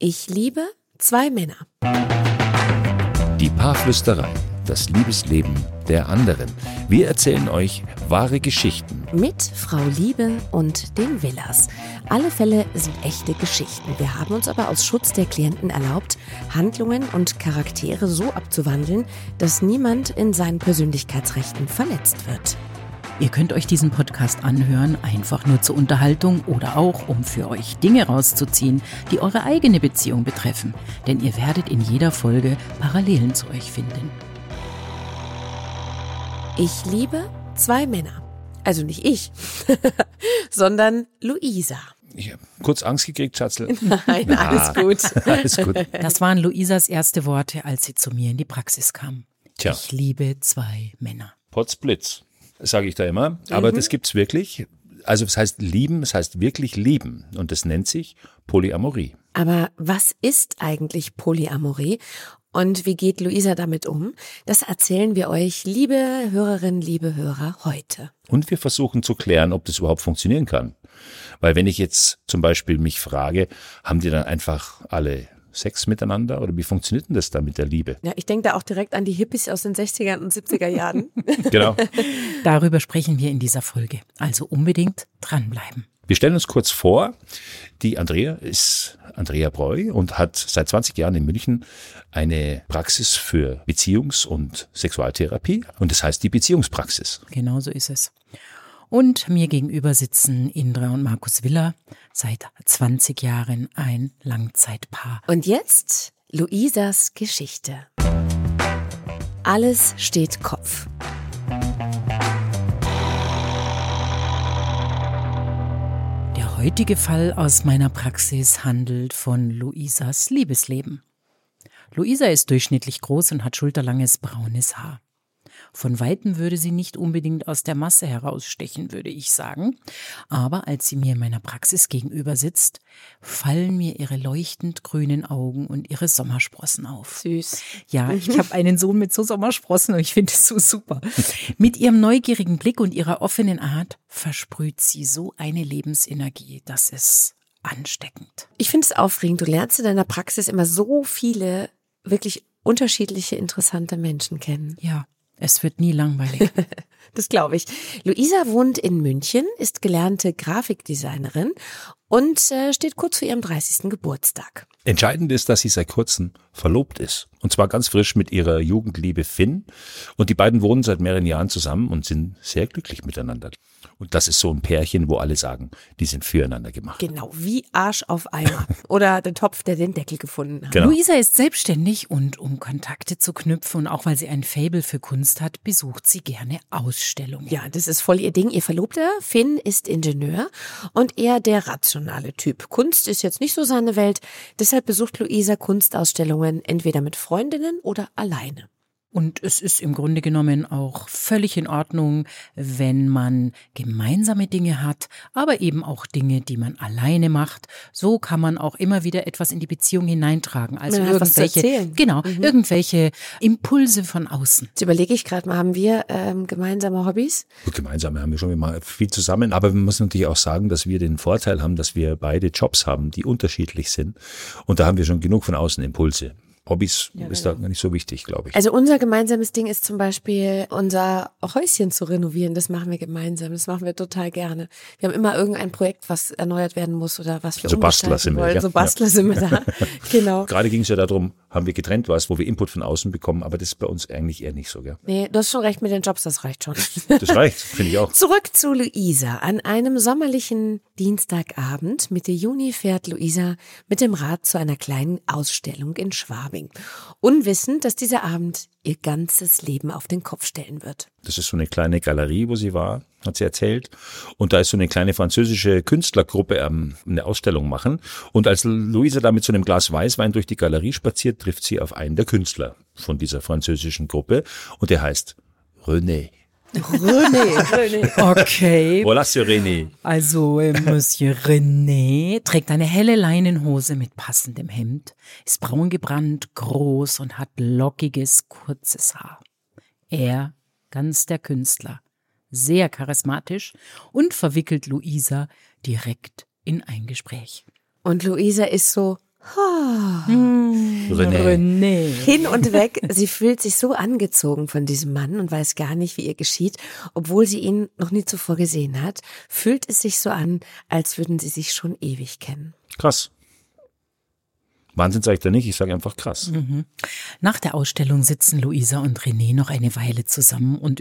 Ich liebe zwei Männer. Die Paarflüsterei, das Liebesleben der anderen. Wir erzählen euch wahre Geschichten. Mit Frau Liebe und den Villas. Alle Fälle sind echte Geschichten. Wir haben uns aber aus Schutz der Klienten erlaubt, Handlungen und Charaktere so abzuwandeln, dass niemand in seinen Persönlichkeitsrechten verletzt wird. Ihr könnt euch diesen Podcast anhören, einfach nur zur Unterhaltung oder auch, um für euch Dinge rauszuziehen, die eure eigene Beziehung betreffen. Denn ihr werdet in jeder Folge Parallelen zu euch finden. Ich liebe zwei Männer. Also nicht ich, sondern Luisa. Ich habe kurz Angst gekriegt, Schatzl. Nein, alles gut. Alles gut. Das waren Luisas erste Worte, als sie zu mir in die Praxis kam. Tja. Ich liebe zwei Männer. Potzblitz, sage ich da immer. Aber das gibt's wirklich. Also es heißt lieben, es heißt wirklich lieben. Und das nennt sich Polyamorie. Aber was ist eigentlich Polyamorie und wie geht Luisa damit um? Das erzählen wir euch, liebe Hörerinnen, liebe Hörer, heute. Und wir versuchen zu klären, ob das überhaupt funktionieren kann. Weil wenn ich jetzt zum Beispiel mich frage, haben die dann einfach alle Sex miteinander oder wie funktioniert denn das da mit der Liebe? Ja, ich denke da auch direkt an die Hippies aus den 60er und 70er Jahren. Genau. Darüber sprechen wir in dieser Folge. Also unbedingt dranbleiben. Wir stellen uns kurz vor, die Andrea ist Andrea Breu und hat seit 20 Jahren in München eine Praxis für Beziehungs- und Sexualtherapie und das heißt die Beziehungspraxis. Genau so ist es. Und mir gegenüber sitzen Indra und Markus Willer, seit 20 Jahren ein Langzeitpaar. Und jetzt Luisas Geschichte. Alles steht Kopf. Der heutige Fall aus meiner Praxis handelt von Luisas Liebesleben. Luisa ist durchschnittlich groß und hat schulterlanges braunes Haar. Von Weitem würde sie nicht unbedingt aus der Masse herausstechen, würde ich sagen. Aber als sie mir in meiner Praxis gegenüber sitzt, fallen mir ihre leuchtend grünen Augen und ihre Sommersprossen auf. Süß. Ja, ich habe einen Sohn mit so Sommersprossen und ich finde es so super. Mit ihrem neugierigen Blick und ihrer offenen Art versprüht sie so eine Lebensenergie, das ist ansteckend. Ich finde es aufregend. Du lernst in deiner Praxis immer so viele wirklich unterschiedliche, interessante Menschen kennen. Ja. Es wird nie langweilig. Das glaube ich. Luisa wohnt in München, ist gelernte Grafikdesignerin und steht kurz vor ihrem 30. Geburtstag. Entscheidend ist, dass sie seit kurzem verlobt ist. Und zwar ganz frisch mit ihrer Jugendliebe Finn. Und die beiden wohnen seit mehreren Jahren zusammen und sind sehr glücklich miteinander. Und das ist so ein Pärchen, wo alle sagen, die sind füreinander gemacht. Genau, wie Arsch auf Eimer. Oder der Topf, der den Deckel gefunden hat. Genau. Luisa ist selbstständig und um Kontakte zu knüpfen und auch weil sie ein Faible für Kunst hat, besucht sie gerne Ausstellungen. Ja, das ist voll ihr Ding. Ihr Verlobter, Finn, ist Ingenieur und eher der rationale Typ. Kunst ist jetzt nicht so seine Welt. Deshalb besucht Luisa Kunstausstellungen entweder mit Freundinnen oder alleine. Und es ist im Grunde genommen auch völlig in Ordnung, wenn man gemeinsame Dinge hat, aber eben auch Dinge, die man alleine macht. So kann man auch immer wieder etwas in die Beziehung hineintragen. Also Man hat was zu erzählen. Irgendwelche Impulse von außen. Jetzt überlege ich gerade mal, haben wir gemeinsame Hobbys? Gut, gemeinsam haben wir schon mal viel zusammen, aber wir müssen natürlich auch sagen, dass wir den Vorteil haben, dass wir beide Jobs haben, die unterschiedlich sind. Und da haben wir schon genug von außen Impulse. Hobbys ist da gar nicht so wichtig, glaube ich. Also unser gemeinsames Ding ist zum Beispiel, unser Häuschen zu renovieren. Das machen wir gemeinsam. Das machen wir total gerne. Wir haben immer irgendein Projekt, was erneuert werden muss oder was wir So Bastler sind wir, wollen. ja. So Bastler sind wir da. Genau. Gerade ging es ja darum, haben wir getrennt was, wo wir Input von außen bekommen, aber das ist bei uns eigentlich eher nicht so, gell? Nee, du hast schon recht mit den Jobs, das reicht schon. Das reicht, finde ich auch. Zurück zu Luisa. An einem sommerlichen Dienstagabend Mitte Juni fährt Luisa mit dem Rad zu einer kleinen Ausstellung in Schwabing. Unwissend, dass dieser Abend ihr ganzes Leben auf den Kopf stellen wird. Das ist so eine kleine Galerie, wo sie war, hat sie erzählt. Und da ist so eine kleine französische Künstlergruppe eine Ausstellung machen. Und als Luisa da mit so einem Glas Weißwein durch die Galerie spaziert, trifft sie auf einen der Künstler von dieser französischen Gruppe. Und der heißt René. René. Okay. Voilà, c'est René. Also Monsieur René trägt eine helle Leinenhose mit passendem Hemd, ist braun gebrannt, groß und hat lockiges, kurzes Haar. Er, ganz der Künstler, sehr charismatisch und verwickelt Luisa direkt in ein Gespräch. Und Luisa ist so, René. Hin und weg, sie fühlt sich so angezogen von diesem Mann und weiß gar nicht, wie ihr geschieht. Obwohl sie ihn noch nie zuvor gesehen hat, fühlt es sich so an, als würden sie sich schon ewig kennen. Krass. Wahnsinn sage ich da nicht, ich sage einfach krass. Nach der Ausstellung sitzen Luisa und René noch eine Weile zusammen und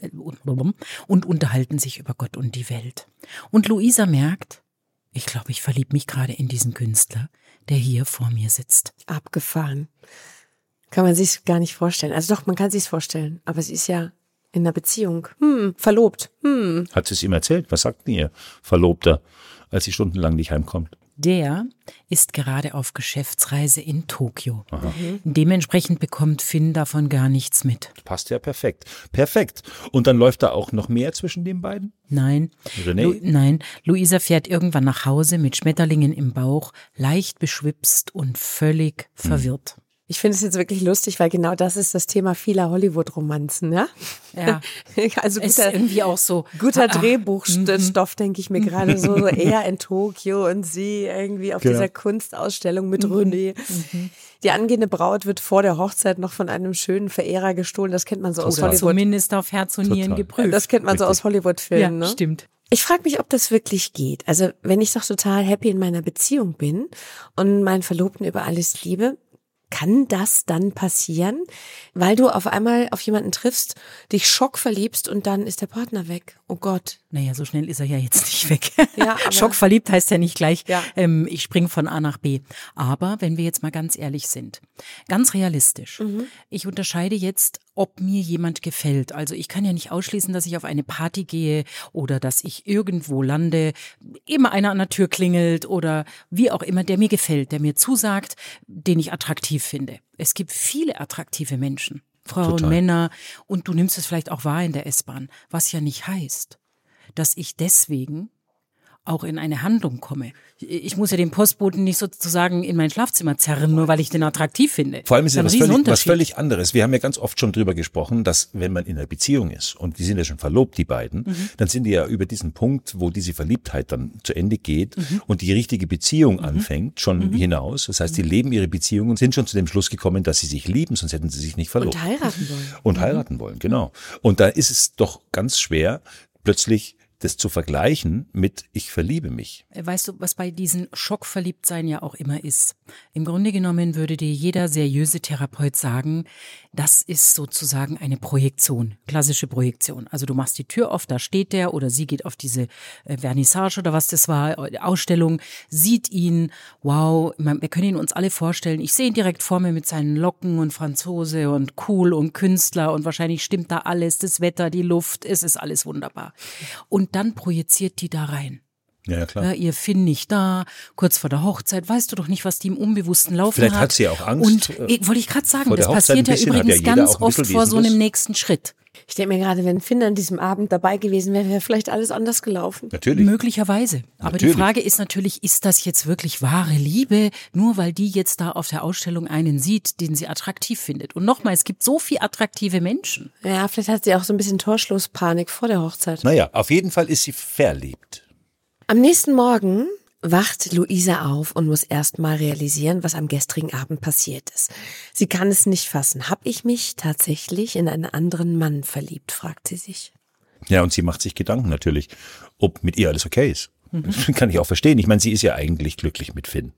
unterhalten sich über Gott und die Welt. Und Luisa merkt, ich glaube, ich verliebe mich gerade in diesen Künstler, der hier vor mir sitzt. Abgefahren. Kann man sich gar nicht vorstellen. Also doch, man kann sich's vorstellen. Aber sie ist ja in einer Beziehung. Verlobt. Hat sie es ihm erzählt? Was sagt denn ihr Verlobter, als sie stundenlang nicht heimkommt? Der ist gerade auf Geschäftsreise in Tokio. Dementsprechend bekommt Finn davon gar nichts mit. Passt ja perfekt. Perfekt. Und dann läuft da auch noch mehr zwischen den beiden? Nein. René? Luisa fährt irgendwann nach Hause mit Schmetterlingen im Bauch, leicht beschwipst und völlig verwirrt. Ich finde es jetzt wirklich lustig, weil genau das ist das Thema vieler Hollywood-Romanzen, ja? Ja. Also Ist irgendwie auch so. guter Drehbuchstoff, denke ich mir gerade so er in Tokio und sie irgendwie auf dieser Kunstausstellung mit René. Die angehende Braut wird vor der Hochzeit noch von einem schönen Verehrer gestohlen, das kennt man so aus Hollywood. Zumindest auf Herz und Nieren geprüft. Das kennt man so aus Hollywood-Filmen, Ja, ne? stimmt. Ich frage mich, ob das wirklich geht. Also wenn ich doch total happy in meiner Beziehung bin und meinen Verlobten über alles liebe, kann das dann passieren, weil du auf einmal auf jemanden triffst, dich schockverliebst und dann ist der Partner weg. Oh Gott. Naja, so schnell ist er ja jetzt nicht weg. Ja, aber Schockverliebt heißt ja nicht gleich, Ja. Ich springe von A nach B. Aber wenn wir jetzt mal ganz ehrlich sind, ganz realistisch, ich unterscheide jetzt, ob mir jemand gefällt. Also ich kann ja nicht ausschließen, dass ich auf eine Party gehe oder dass ich irgendwo lande, immer einer an der Tür klingelt oder wie auch immer, der mir gefällt, der mir zusagt, den ich attraktiv finde. Es gibt viele attraktive Menschen, Frauen, Total. Männer, und du nimmst es vielleicht auch wahr in der S-Bahn, was ja nicht heißt, dass ich deswegen auch in eine Handlung komme. Ich muss ja den Postboten nicht sozusagen in mein Schlafzimmer zerren, nur weil ich den attraktiv finde. Vor allem ist ja Das ist ein was Riesenunterschied. völlig anderes. Wir haben ja ganz oft schon drüber gesprochen, dass wenn man in einer Beziehung ist und die sind ja schon verlobt, die beiden, dann sind die ja über diesen Punkt, wo diese Verliebtheit dann zu Ende geht und die richtige Beziehung anfängt, schon hinaus. Das heißt, die leben ihre Beziehung und sind schon zu dem Schluss gekommen, dass sie sich lieben, sonst hätten sie sich nicht verlobt. und heiraten wollen. Und heiraten wollen, genau. Und da ist es doch ganz schwer, plötzlich das zu vergleichen mit ich verliebe mich. Weißt du, was bei diesen Schockverliebtsein ja auch immer ist? Im Grunde genommen würde dir jeder seriöse Therapeut sagen, das ist sozusagen eine Projektion, klassische Projektion. Also du machst die Tür auf, da steht der oder sie geht auf diese Vernissage oder was das war, Ausstellung, sieht ihn, wow, wir können ihn uns alle vorstellen. Ich sehe ihn direkt vor mir mit seinen Locken und Franzose und cool und Künstler und wahrscheinlich stimmt da alles, das Wetter, die Luft, es ist alles wunderbar. Und dann projiziert die da rein. Ja, klar. Ja, ihr Finn nicht da, kurz vor der Hochzeit, weißt du doch nicht, was die im Unbewussten laufen Vielleicht hat. hat sie auch Angst. Und wollte ich gerade sagen, vor der das Hochzeit passiert ja ein bisschen, hat übrigens ja jeder ganz auch ein bisschen, oft wie vor ist so denn einem das? nächsten Schritt. Ich denke mir gerade, wenn Finn an diesem Abend dabei gewesen wäre, wäre vielleicht alles anders gelaufen. Natürlich. Möglicherweise. Aber Natürlich. die Frage ist natürlich, ist das jetzt wirklich wahre Liebe, nur weil die jetzt da auf der Ausstellung einen sieht, den sie attraktiv findet? Und nochmal, es gibt so viele attraktive Menschen. Ja, vielleicht hat sie auch so ein bisschen Torschlusspanik vor der Hochzeit. Naja, auf jeden Fall ist sie verliebt. Am nächsten Morgen wacht Luisa auf und muss erst mal realisieren, was am gestrigen Abend passiert ist. Sie kann es nicht fassen. Hab ich mich tatsächlich in einen anderen Mann verliebt, fragt sie sich. Ja, und sie macht sich Gedanken natürlich, ob mit ihr alles okay ist. Das kann ich auch verstehen. Ich meine, sie ist ja eigentlich glücklich mit Finn.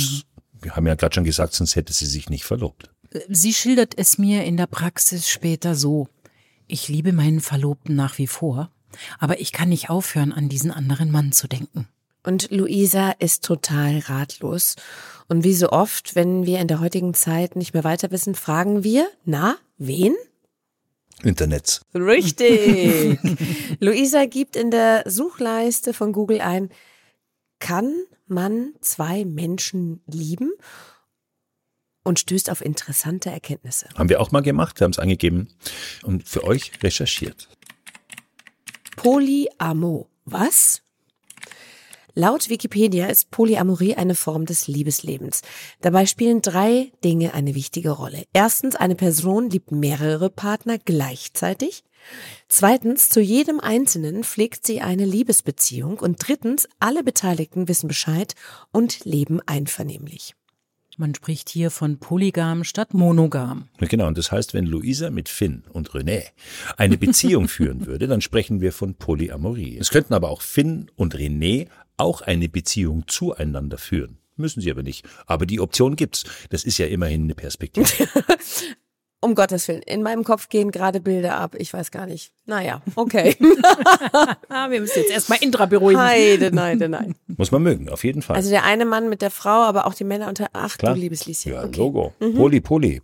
Wir haben ja gerade schon gesagt, sonst hätte sie sich nicht verlobt. Sie schildert es mir in der Praxis später so. Ich liebe meinen Verlobten nach wie vor, aber ich kann nicht aufhören, an diesen anderen Mann zu denken. Und Luisa ist total ratlos. Und wie so oft, wenn wir in der heutigen Zeit nicht mehr weiter wissen, fragen wir, na, wen? Internet. Richtig. Luisa gibt in der Suchleiste von Google ein, kann man zwei Menschen lieben? Und stößt auf interessante Erkenntnisse. Haben wir auch mal gemacht, wir haben es angegeben und für euch recherchiert. Polyamo. Was? Laut Wikipedia ist Polyamorie eine Form des Liebeslebens. Dabei spielen 3 Dinge eine wichtige Rolle. Erstens, eine Person liebt mehrere Partner gleichzeitig. Zweitens, zu jedem Einzelnen pflegt sie eine Liebesbeziehung. Und drittens, alle Beteiligten wissen Bescheid und leben einvernehmlich. Man spricht hier von polygam statt monogam. Genau, und das heißt, wenn Luisa mit Finn und René eine Beziehung führen würde, dann sprechen wir von Polyamorie. Es könnten aber auch Finn und René auch eine Beziehung zueinander führen. Müssen sie aber nicht. Aber die Option gibt's. Das ist ja immerhin eine Perspektive. Um Gottes Willen, in meinem Kopf gehen gerade Bilder ab. Ich weiß gar nicht. Naja, okay. Wir müssen jetzt erstmal Indra beruhigen. Nein. Muss man mögen, auf jeden Fall. Also der eine Mann mit der Frau, aber auch die Männer unter. Ach Klar. du liebes Lieschen. Ja, Okay. Logo. Poly.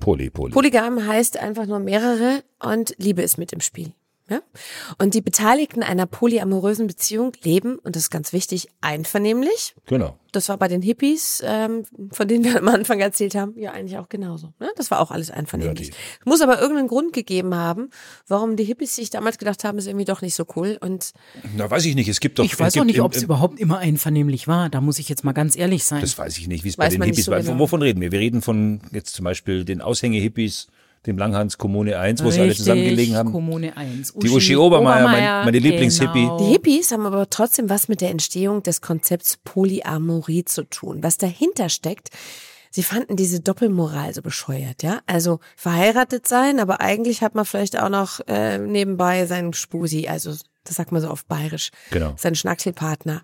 Polygam heißt einfach nur mehrere und Liebe ist mit im Spiel. Ja? Und die Beteiligten einer polyamorösen Beziehung leben, und das ist ganz wichtig, einvernehmlich. Genau. Das war bei den Hippies, von denen wir am Anfang erzählt haben, ja eigentlich auch genauso. Ne? Das war auch alles einvernehmlich. Ja, Es muss aber irgendeinen Grund gegeben haben, warum die Hippies sich damals gedacht haben, ist irgendwie doch nicht so cool. Und Na, weiß ich nicht. Es gibt doch. Ich weiß auch nicht, ob es überhaupt immer einvernehmlich war. Da muss ich jetzt mal ganz ehrlich sein. Das weiß ich nicht, wie es bei Weiß den man nicht Hippies so war. genau. Wovon reden wir? Wir reden von jetzt zum Beispiel den Aushänge-Hippies, dem Langhans Kommune 1, wo sie alle zusammen gelegen haben. Kommune 1. Die Uschi Obermeier, meine Lieblingshippie. Genau. die Hippies haben aber trotzdem was mit der Entstehung des Konzepts Polyamorie zu tun. Was dahinter steckt, sie fanden diese Doppelmoral so bescheuert, ja. Also verheiratet sein, aber eigentlich hat man vielleicht auch noch nebenbei seinen Spusi, also das sagt man so auf Bayerisch, Genau. seinen Schnackselpartner.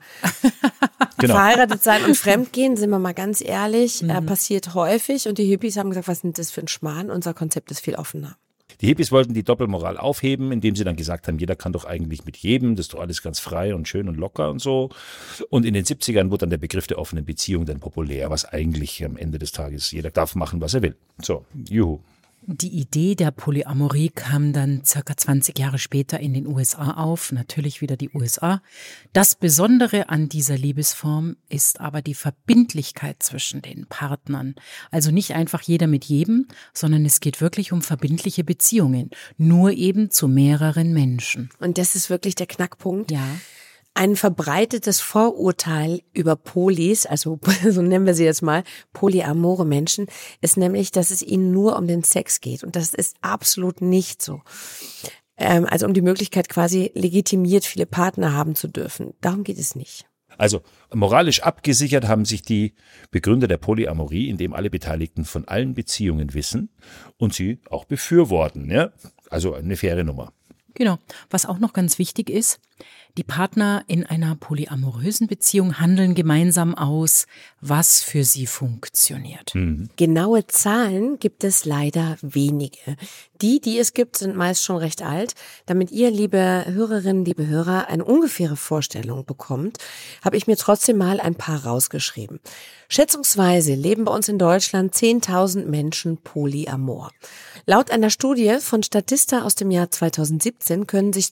Genau. Verheiratet sein und fremdgehen, sind wir mal ganz ehrlich, passiert häufig. Und die Hippies haben gesagt, was ist denn das für ein Schmarrn? Unser Konzept ist viel offener. Die Hippies wollten die Doppelmoral aufheben, indem sie dann gesagt haben, jeder kann doch eigentlich mit jedem, das ist doch alles ganz frei und schön und locker und so. Und in den 70ern wurde dann der Begriff der offenen Beziehung dann populär, was eigentlich am Ende des Tages, jeder darf machen, was er will. So, juhu. Die Idee der Polyamorie kam dann circa 20 Jahre später in den USA auf, natürlich wieder die USA. Das Besondere an dieser Liebesform ist aber die Verbindlichkeit zwischen den Partnern. Also nicht einfach jeder mit jedem, sondern es geht wirklich um verbindliche Beziehungen, nur eben zu mehreren Menschen. Und das ist wirklich der Knackpunkt. Ja. Ein verbreitetes Vorurteil über Polis, also so nennen wir sie jetzt mal, polyamore Menschen, ist nämlich, dass es ihnen nur um den Sex geht. Und das ist absolut nicht so. Also um die Möglichkeit quasi legitimiert viele Partner haben zu dürfen. Darum geht es nicht. Also moralisch abgesichert haben sich die Begründer der Polyamorie, indem alle Beteiligten von allen Beziehungen wissen und sie auch befürworten. Ja? Also eine faire Nummer. Genau. Was auch noch ganz wichtig ist, die Partner in einer polyamorösen Beziehung handeln gemeinsam aus, was für sie funktioniert. Genaue Zahlen gibt es leider wenige. Die es gibt, sind meist schon recht alt. Damit ihr, liebe Hörerinnen, liebe Hörer, eine ungefähre Vorstellung bekommt, habe ich mir trotzdem mal ein paar rausgeschrieben. Schätzungsweise leben bei uns in Deutschland 10.000 Menschen polyamor. Laut einer Studie von Statista aus dem Jahr 2017 können sich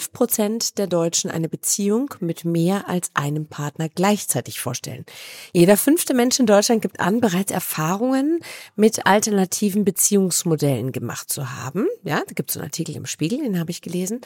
12% der Deutschen eine Beziehung mit mehr als einem Partner gleichzeitig vorstellen. Jeder 5. Mensch in Deutschland gibt an, bereits Erfahrungen mit alternativen Beziehungsmodellen gemacht zu haben. Ja, da gibt es so einen Artikel im Spiegel, den habe ich gelesen.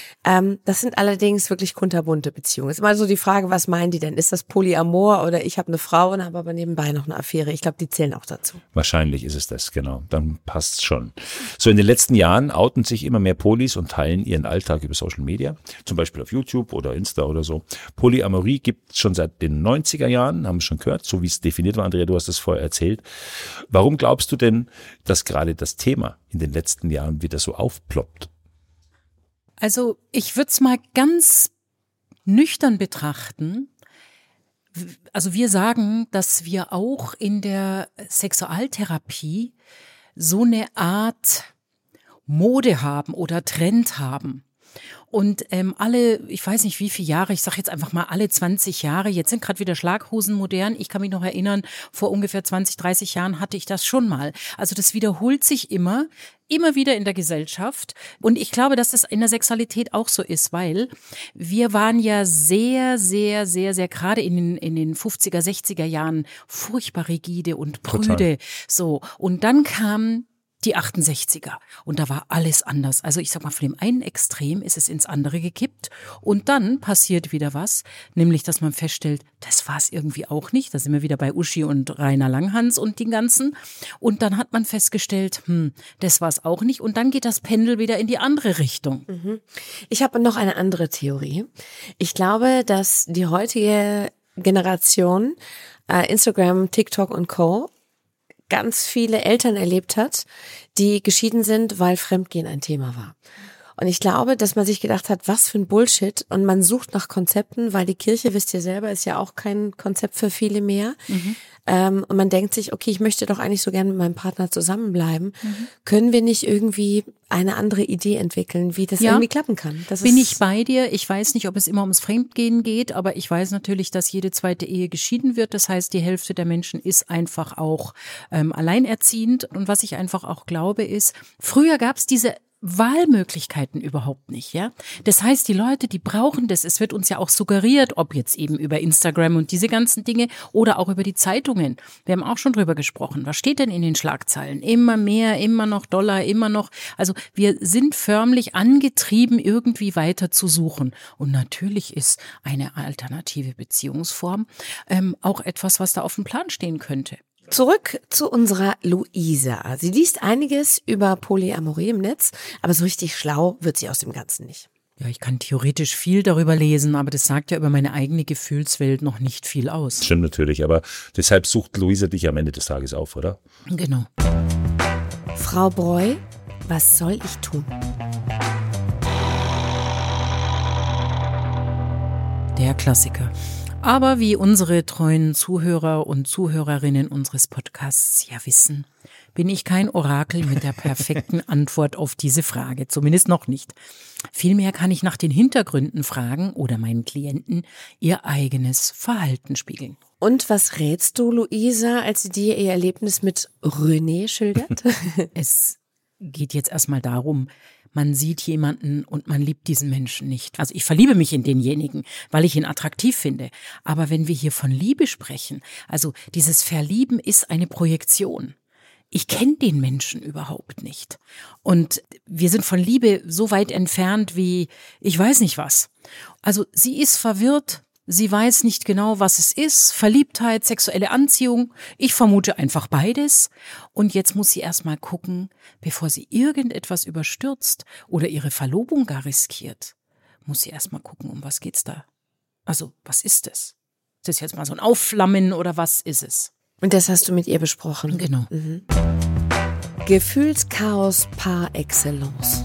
Das sind allerdings wirklich kunterbunte Beziehungen. Ist immer so die Frage, was meinen die denn? Ist das Polyamor oder ich habe eine Frau und habe aber nebenbei noch eine Affäre? Ich glaube, die zählen auch dazu. Wahrscheinlich ist es das, genau. Dann passt's schon. So in den letzten Jahren outen sich immer mehr Polis und teilen ihren Alltag über Social Media, zum Beispiel auf YouTube oder Insta oder so. Polyamorie gibt es schon seit den 90er Jahren, haben wir schon gehört, so wie es definiert war. Andrea, du hast das vorher erzählt. Warum glaubst du denn, dass gerade das Thema in den letzten Jahren wieder so aufploppt? Also ich würde es mal ganz nüchtern betrachten. Also wir sagen, dass wir auch in der Sexualtherapie so eine Art Mode haben oder Trend haben. Und alle, ich weiß nicht wie viele Jahre, ich sage jetzt einfach mal alle 20 Jahre, jetzt sind gerade wieder Schlaghosen modern. Ich kann mich noch erinnern, vor ungefähr 20, 30 Jahren hatte ich das schon mal. Also das wiederholt sich immer wieder in der Gesellschaft. Und ich glaube, dass das in der Sexualität auch so ist, weil wir waren ja sehr gerade in den 50er, 60er Jahren furchtbar rigide und prüde. So. Und dann kam die 68er. Und da war alles anders. Also ich sag mal, von dem einen Extrem ist es ins andere gekippt. Und dann passiert wieder was, nämlich, dass man feststellt, das war es irgendwie auch nicht. Da sind wir wieder bei Uschi und Rainer Langhans und den ganzen. Und dann hat man festgestellt, das war es auch nicht. Und dann geht das Pendel wieder in die andere Richtung. Ich habe noch eine andere Theorie. Ich glaube, dass die heutige Generation, Instagram, TikTok und Co., ganz viele Eltern erlebt hat, die geschieden sind, weil Fremdgehen ein Thema war. Und ich glaube, dass man sich gedacht hat, was für ein Bullshit. Und man sucht nach Konzepten, weil die Kirche, wisst ihr selber, ist ja auch kein Konzept für viele mehr. Und man denkt sich, okay, ich möchte doch eigentlich so gerne mit meinem Partner zusammenbleiben. Können wir nicht irgendwie eine andere Idee entwickeln, wie das irgendwie klappen kann? Bin ich bei dir. Ich weiß nicht, ob es immer ums Fremdgehen geht, aber ich weiß natürlich, dass jede zweite Ehe geschieden wird. Das heißt, die Hälfte der Menschen ist einfach auch alleinerziehend. Und was ich einfach auch glaube ist, früher gab es diese Wahlmöglichkeiten überhaupt nicht, ja. Das heißt, die Leute, die brauchen das. Es wird uns ja auch suggeriert, ob jetzt eben über Instagram und diese ganzen Dinge oder auch über die Zeitungen. Wir haben auch schon drüber gesprochen. Was steht denn in den Schlagzeilen? Immer mehr, immer noch Dollar, immer noch. Also wir sind förmlich angetrieben, irgendwie weiter zu suchen. Und natürlich ist eine alternative Beziehungsform auch etwas, was da auf dem Plan stehen könnte. Zurück zu unserer Luisa. Sie liest einiges über Polyamorie im Netz, aber so richtig schlau wird sie aus dem Ganzen nicht. Ja, ich kann theoretisch viel darüber lesen, aber das sagt ja über meine eigene Gefühlswelt noch nicht viel aus. Stimmt natürlich, aber deshalb sucht Luisa dich am Ende des Tages auf, oder? Genau. Frau Breu, was soll ich tun? Der Klassiker. Aber wie unsere treuen Zuhörer und Zuhörerinnen unseres Podcasts ja wissen, bin ich kein Orakel mit der perfekten Antwort auf diese Frage, zumindest noch nicht. Vielmehr kann ich nach den Hintergründen fragen oder meinen Klienten ihr eigenes Verhalten spiegeln. Und was rätst du, Luisa, als sie dir ihr Erlebnis mit René schildert? Es geht jetzt erstmal darum, man sieht jemanden und man liebt diesen Menschen nicht. Also ich verliebe mich in denjenigen, weil ich ihn attraktiv finde. Aber wenn wir hier von Liebe sprechen, also dieses Verlieben ist eine Projektion. Ich kenne den Menschen überhaupt nicht. Und wir sind von Liebe so weit entfernt wie ich weiß nicht was. Also sie ist verwirrt. Sie weiß nicht genau, was es ist, Verliebtheit, sexuelle Anziehung. Ich vermute einfach beides. Und jetzt muss sie erst mal gucken, bevor sie irgendetwas überstürzt oder ihre Verlobung gar riskiert, muss sie erst mal gucken, um was geht's da? Also, was ist es? Ist das jetzt mal so ein Aufflammen oder was ist es? Und das hast du mit ihr besprochen? Genau. Gefühlschaos par excellence.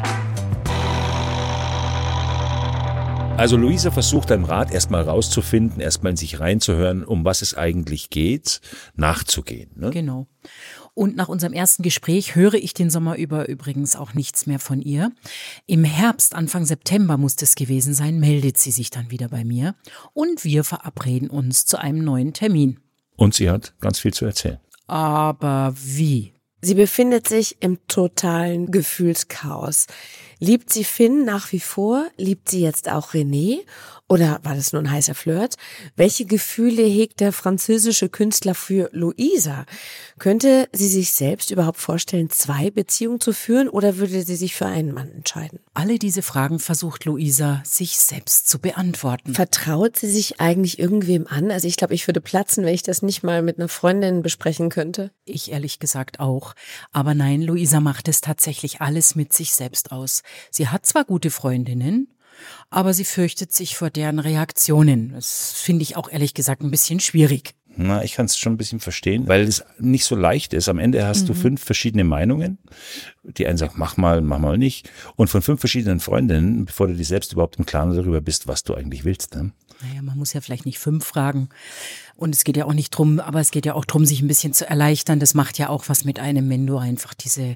Also Luisa versucht beim Rat erstmal rauszufinden, erstmal in sich reinzuhören, um was es eigentlich geht, nachzugehen. Ne? Genau. Und nach unserem ersten Gespräch höre ich den Sommer über übrigens auch nichts mehr von ihr. Im Herbst, Anfang September muss das gewesen sein, meldet sie sich dann wieder bei mir und wir verabreden uns zu einem neuen Termin. Und sie hat ganz viel zu erzählen. Aber wie? Sie befindet sich im totalen Gefühlschaos. Liebt sie Finn nach wie vor? Liebt sie jetzt auch René? Oder war das nur ein heißer Flirt? Welche Gefühle hegt der französische Künstler für Luisa? Könnte sie sich selbst überhaupt vorstellen, 2 Beziehungen zu führen oder würde sie sich für einen Mann entscheiden? Alle diese Fragen versucht Luisa, sich selbst zu beantworten. Vertraut sie sich eigentlich irgendwem an? Also ich glaube, ich würde platzen, wenn ich das nicht mal mit einer Freundin besprechen könnte. Ich ehrlich gesagt auch. Aber nein, Luisa macht es tatsächlich alles mit sich selbst aus. Sie hat zwar gute Freundinnen, aber sie fürchtet sich vor deren Reaktionen. Das finde ich auch ehrlich gesagt ein bisschen schwierig. Na, ich kann es schon ein bisschen verstehen, weil es nicht so leicht ist. Am Ende hast du 5 verschiedene Meinungen. Die einen sagen, mach mal nicht. Und von 5 verschiedenen Freundinnen, bevor du dir selbst überhaupt im Klaren darüber bist, was du eigentlich willst. Ne? Naja, man muss ja vielleicht nicht 5 fragen. Und es geht ja auch nicht drum, aber es geht ja auch drum, sich ein bisschen zu erleichtern. Das macht ja auch was mit einem, wenn du einfach diese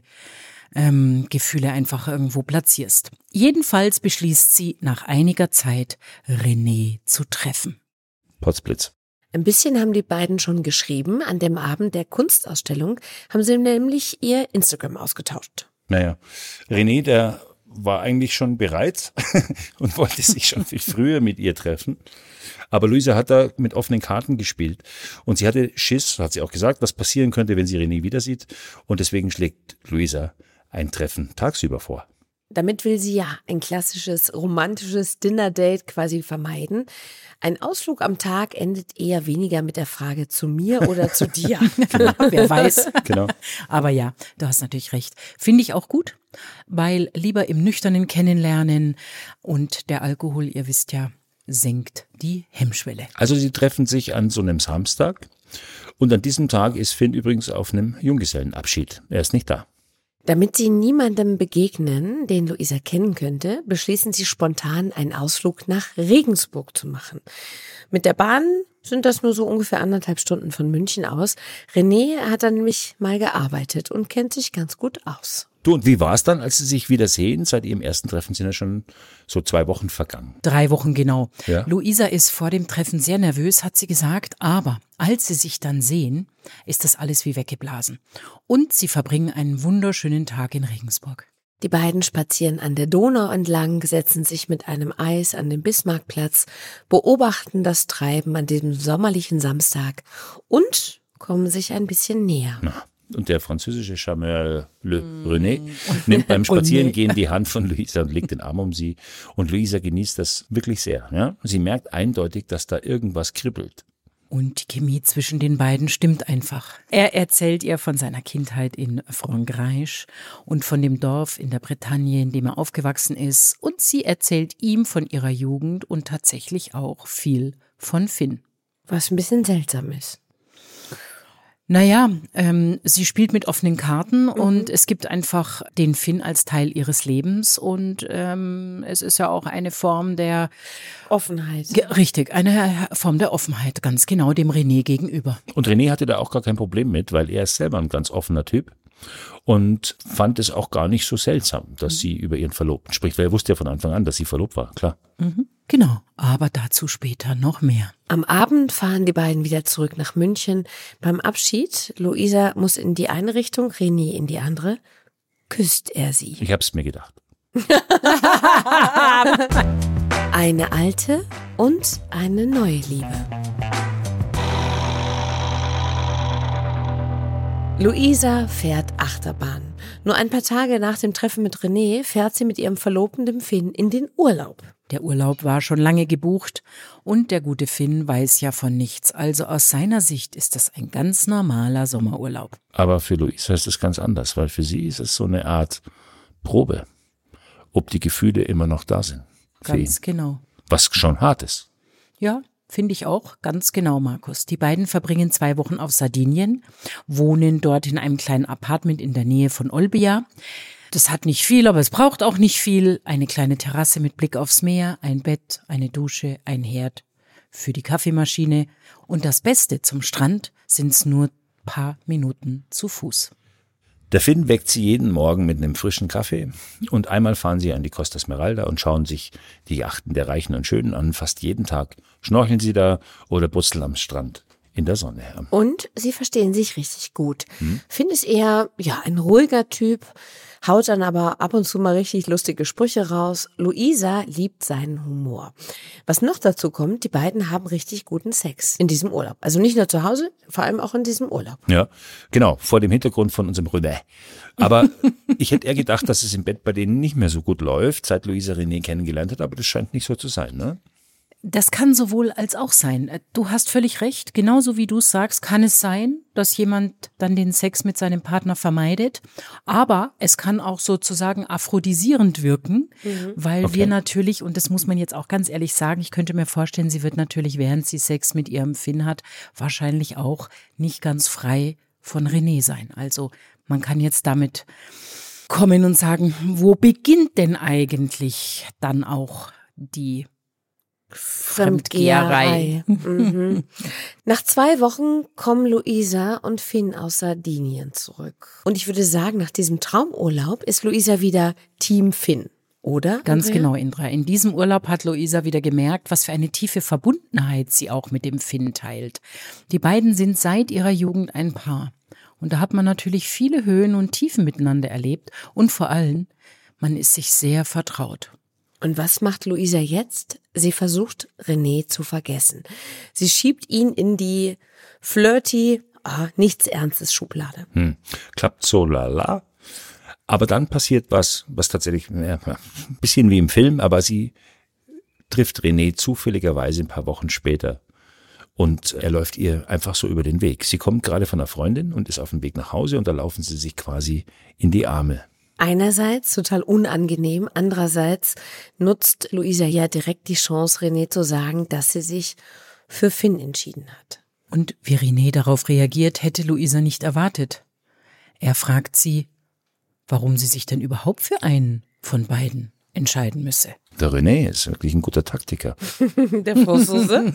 Gefühle einfach irgendwo platzierst. Jedenfalls beschließt sie nach einiger Zeit, René zu treffen. Potzblitz. Ein bisschen haben die beiden schon geschrieben. An dem Abend der Kunstausstellung haben sie nämlich ihr Instagram ausgetauscht. Naja, René, der war eigentlich schon bereit und wollte sich schon viel früher mit ihr treffen. Aber Luisa hat da mit offenen Karten gespielt. Und sie hatte Schiss, hat sie auch gesagt, was passieren könnte, wenn sie René wieder sieht. Und deswegen schlägt Luisa ein Treffen tagsüber vor. Damit will sie ja ein klassisches romantisches Dinner-Date quasi vermeiden. Ein Ausflug am Tag endet eher weniger mit der Frage zu mir oder zu dir. Wer weiß. Genau. Aber ja, du hast natürlich recht. Finde ich auch gut, weil lieber im nüchternen Kennenlernen und der Alkohol, ihr wisst ja, senkt die Hemmschwelle. Also sie treffen sich an so einem Samstag und an diesem Tag ist Finn übrigens auf einem Junggesellenabschied. Er ist nicht da. Damit sie niemandem begegnen, den Luisa kennen könnte, beschließen sie spontan, einen Ausflug nach Regensburg zu machen. Mit der Bahn sind das nur so ungefähr 1,5 Stunden von München aus. René hat da nämlich mal gearbeitet und kennt sich ganz gut aus. Du, und wie war es dann, als sie sich wieder sehen? Seit ihrem ersten Treffen sind ja schon so 2 Wochen vergangen. 3 Wochen genau. Ja. Luisa ist vor dem Treffen sehr nervös, hat sie gesagt, aber als sie sich dann sehen, ist das alles wie weggeblasen. Und sie verbringen einen wunderschönen Tag in Regensburg. Die beiden spazieren an der Donau entlang, setzen sich mit einem Eis an den Bismarckplatz, beobachten das Treiben an diesem sommerlichen Samstag und kommen sich ein bisschen näher. Na. Und der französische Charmeur René nimmt beim Spazierengehen die Hand von Luisa und legt den Arm um sie. Und Luisa genießt das wirklich sehr. Ja? Sie merkt eindeutig, dass da irgendwas kribbelt. Und die Chemie zwischen den beiden stimmt einfach. Er erzählt ihr von seiner Kindheit in Frankreich und von dem Dorf in der Bretagne, in dem er aufgewachsen ist. Und sie erzählt ihm von ihrer Jugend und tatsächlich auch viel von Finn. Was ein bisschen seltsam ist. Naja, sie spielt mit offenen Karten und es gibt einfach den Finn als Teil ihres Lebens und es ist ja auch eine Form der Offenheit. Richtig, eine Form der Offenheit, ganz genau dem René gegenüber. Und René hatte da auch gar kein Problem mit, weil er ist selber ein ganz offener Typ und fand es auch gar nicht so seltsam, dass sie über ihren Verlobten spricht, weil er wusste ja von Anfang an, dass sie verlobt war, klar. Genau, aber dazu später noch mehr. Am Abend fahren die beiden wieder zurück nach München. Beim Abschied, Luisa muss in die eine Richtung, René in die andere, küsst er sie. Ich hab's mir gedacht. Eine alte und eine neue Liebe. Luisa fährt Achterbahn. Nur ein paar Tage nach dem Treffen mit René fährt sie mit ihrem Verlobten, dem Finn, in den Urlaub. Der Urlaub war schon lange gebucht und der gute Finn weiß ja von nichts. Also aus seiner Sicht ist das ein ganz normaler Sommerurlaub. Aber für Luisa ist es ganz anders, weil für sie ist es so eine Art Probe, ob die Gefühle immer noch da sind. Ganz genau. Was schon hart ist. Ja, finde ich auch. Ganz genau, Markus. Die beiden verbringen 2 Wochen auf Sardinien, wohnen dort in einem kleinen Apartment in der Nähe von Olbia. Das hat nicht viel, aber es braucht auch nicht viel. Eine kleine Terrasse mit Blick aufs Meer, ein Bett, eine Dusche, ein Herd für die Kaffeemaschine. Und das Beste, zum Strand sind es nur ein paar Minuten zu Fuß. Der Finn weckt sie jeden Morgen mit einem frischen Kaffee und einmal fahren sie an die Costa Smeralda und schauen sich die Yachten der Reichen und Schönen an. Fast jeden Tag schnorcheln sie da oder brutzeln am Strand in der Sonne. Und sie verstehen sich richtig gut. Finn ist eher ein ruhiger Typ, haut dann aber ab und zu mal richtig lustige Sprüche raus. Luisa liebt seinen Humor. Was noch dazu kommt, die beiden haben richtig guten Sex in diesem Urlaub. Also nicht nur zu Hause, vor allem auch in diesem Urlaub. Ja, genau, vor dem Hintergrund von unserem René. Aber ich hätte eher gedacht, dass es im Bett bei denen nicht mehr so gut läuft, seit Luisa René kennengelernt hat, aber das scheint nicht so zu sein, ne? Das kann sowohl als auch sein. Du hast völlig recht. Genauso wie du es sagst, kann es sein, dass jemand dann den Sex mit seinem Partner vermeidet. Aber es kann auch sozusagen aphrodisierend wirken, weil wir natürlich, und das muss man jetzt auch ganz ehrlich sagen, ich könnte mir vorstellen, sie wird natürlich, während sie Sex mit ihrem Finn hat, wahrscheinlich auch nicht ganz frei von René sein. Also man kann jetzt damit kommen und sagen, wo beginnt denn eigentlich dann auch die Fremdgeherei. Nach 2 Wochen kommen Luisa und Finn aus Sardinien zurück. Und ich würde sagen, nach diesem Traumurlaub ist Luisa wieder Team Finn, oder? Ganz genau, Indra. In diesem Urlaub hat Luisa wieder gemerkt, was für eine tiefe Verbundenheit sie auch mit dem Finn teilt. Die beiden sind seit ihrer Jugend ein Paar. Und da hat man natürlich viele Höhen und Tiefen miteinander erlebt. Und vor allem, man ist sich sehr vertraut. Und was macht Luisa jetzt? Sie versucht, René zu vergessen. Sie schiebt ihn in die flirty, nichts Ernstes Schublade. Klappt so lala. Aber dann passiert was tatsächlich ein bisschen wie im Film, aber sie trifft René zufälligerweise ein paar Wochen später. Und er läuft ihr einfach so über den Weg. Sie kommt gerade von einer Freundin und ist auf dem Weg nach Hause und da laufen sie sich quasi in die Arme. Einerseits total unangenehm, andererseits nutzt Luisa ja direkt die Chance, René zu sagen, dass sie sich für Finn entschieden hat. Und wie René darauf reagiert, hätte Luisa nicht erwartet. Er fragt sie, warum sie sich denn überhaupt für einen von beiden entscheiden müsse. Der René ist wirklich ein guter Taktiker. Der Franzose.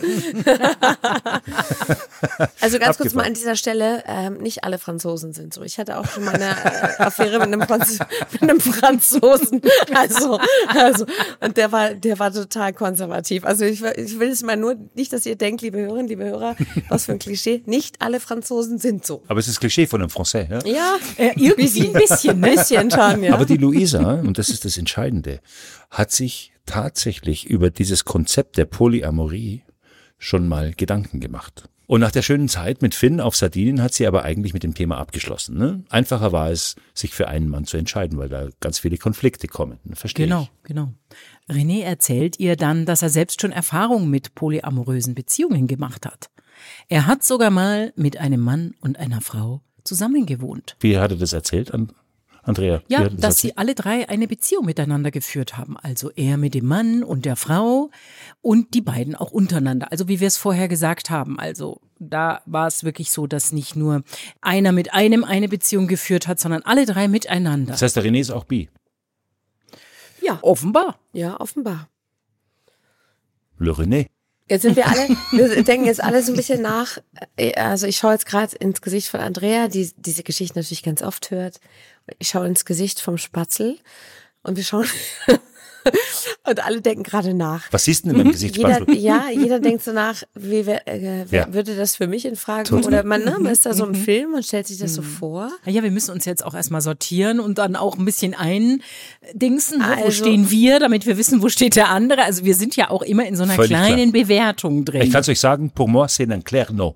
Also ganz kurz mal an dieser Stelle, nicht alle Franzosen sind so. Ich hatte auch schon mal eine Affäre mit einem Franzosen. Also, und der war total konservativ. Also ich will es mal nur, nicht, dass ihr denkt, liebe Hörerinnen, liebe Hörer, was für ein Klischee. Nicht alle Franzosen sind so. Aber es ist Klischee von einem Français, ja? Ja, Irgendwie ein bisschen, ne? bisschen schon, ja. Aber die Luisa, und das ist das Entscheidende, hat sich tatsächlich über dieses Konzept der Polyamorie schon mal Gedanken gemacht. Und nach der schönen Zeit mit Finn auf Sardinien hat sie aber eigentlich mit dem Thema abgeschlossen. Ne? Einfacher war es, sich für einen Mann zu entscheiden, weil da ganz viele Konflikte kommen. Verstehe ich. Genau. René erzählt ihr dann, dass er selbst schon Erfahrungen mit polyamorösen Beziehungen gemacht hat. Er hat sogar mal mit einem Mann und einer Frau zusammengewohnt. Wie hat er das erzählt, Andrea? Ja, dass sie alle drei eine Beziehung miteinander geführt haben. Also er mit dem Mann und der Frau und die beiden auch untereinander. Also wie wir es vorher gesagt haben. Also da war es wirklich so, dass nicht nur einer mit einem eine Beziehung geführt hat, sondern alle drei miteinander. Das heißt, der René ist auch bi? Ja. Offenbar. Ja, offenbar. Le René. Jetzt sind wir denken jetzt alle so ein bisschen nach. Also ich schaue jetzt gerade ins Gesicht von Andrea, die diese Geschichte natürlich ganz oft hört. Ich schaue ins Gesicht vom Spatzel und wir schauen und alle denken gerade nach. Was siehst du denn in meinem Gesicht, Spatzel? Jeder denkt so nach, würde das für mich in Frage kommen? Oder man ist da so im Film und stellt sich das so vor. Ja, wir müssen uns jetzt auch erstmal sortieren und dann auch ein bisschen eindingsen. Wo Also, stehen wir, damit wir wissen, wo steht der andere? Also wir sind ja auch immer in so einer Völlig kleinen Bewertung drin. Ich kann es euch sagen, pour moi, c'est un clair no.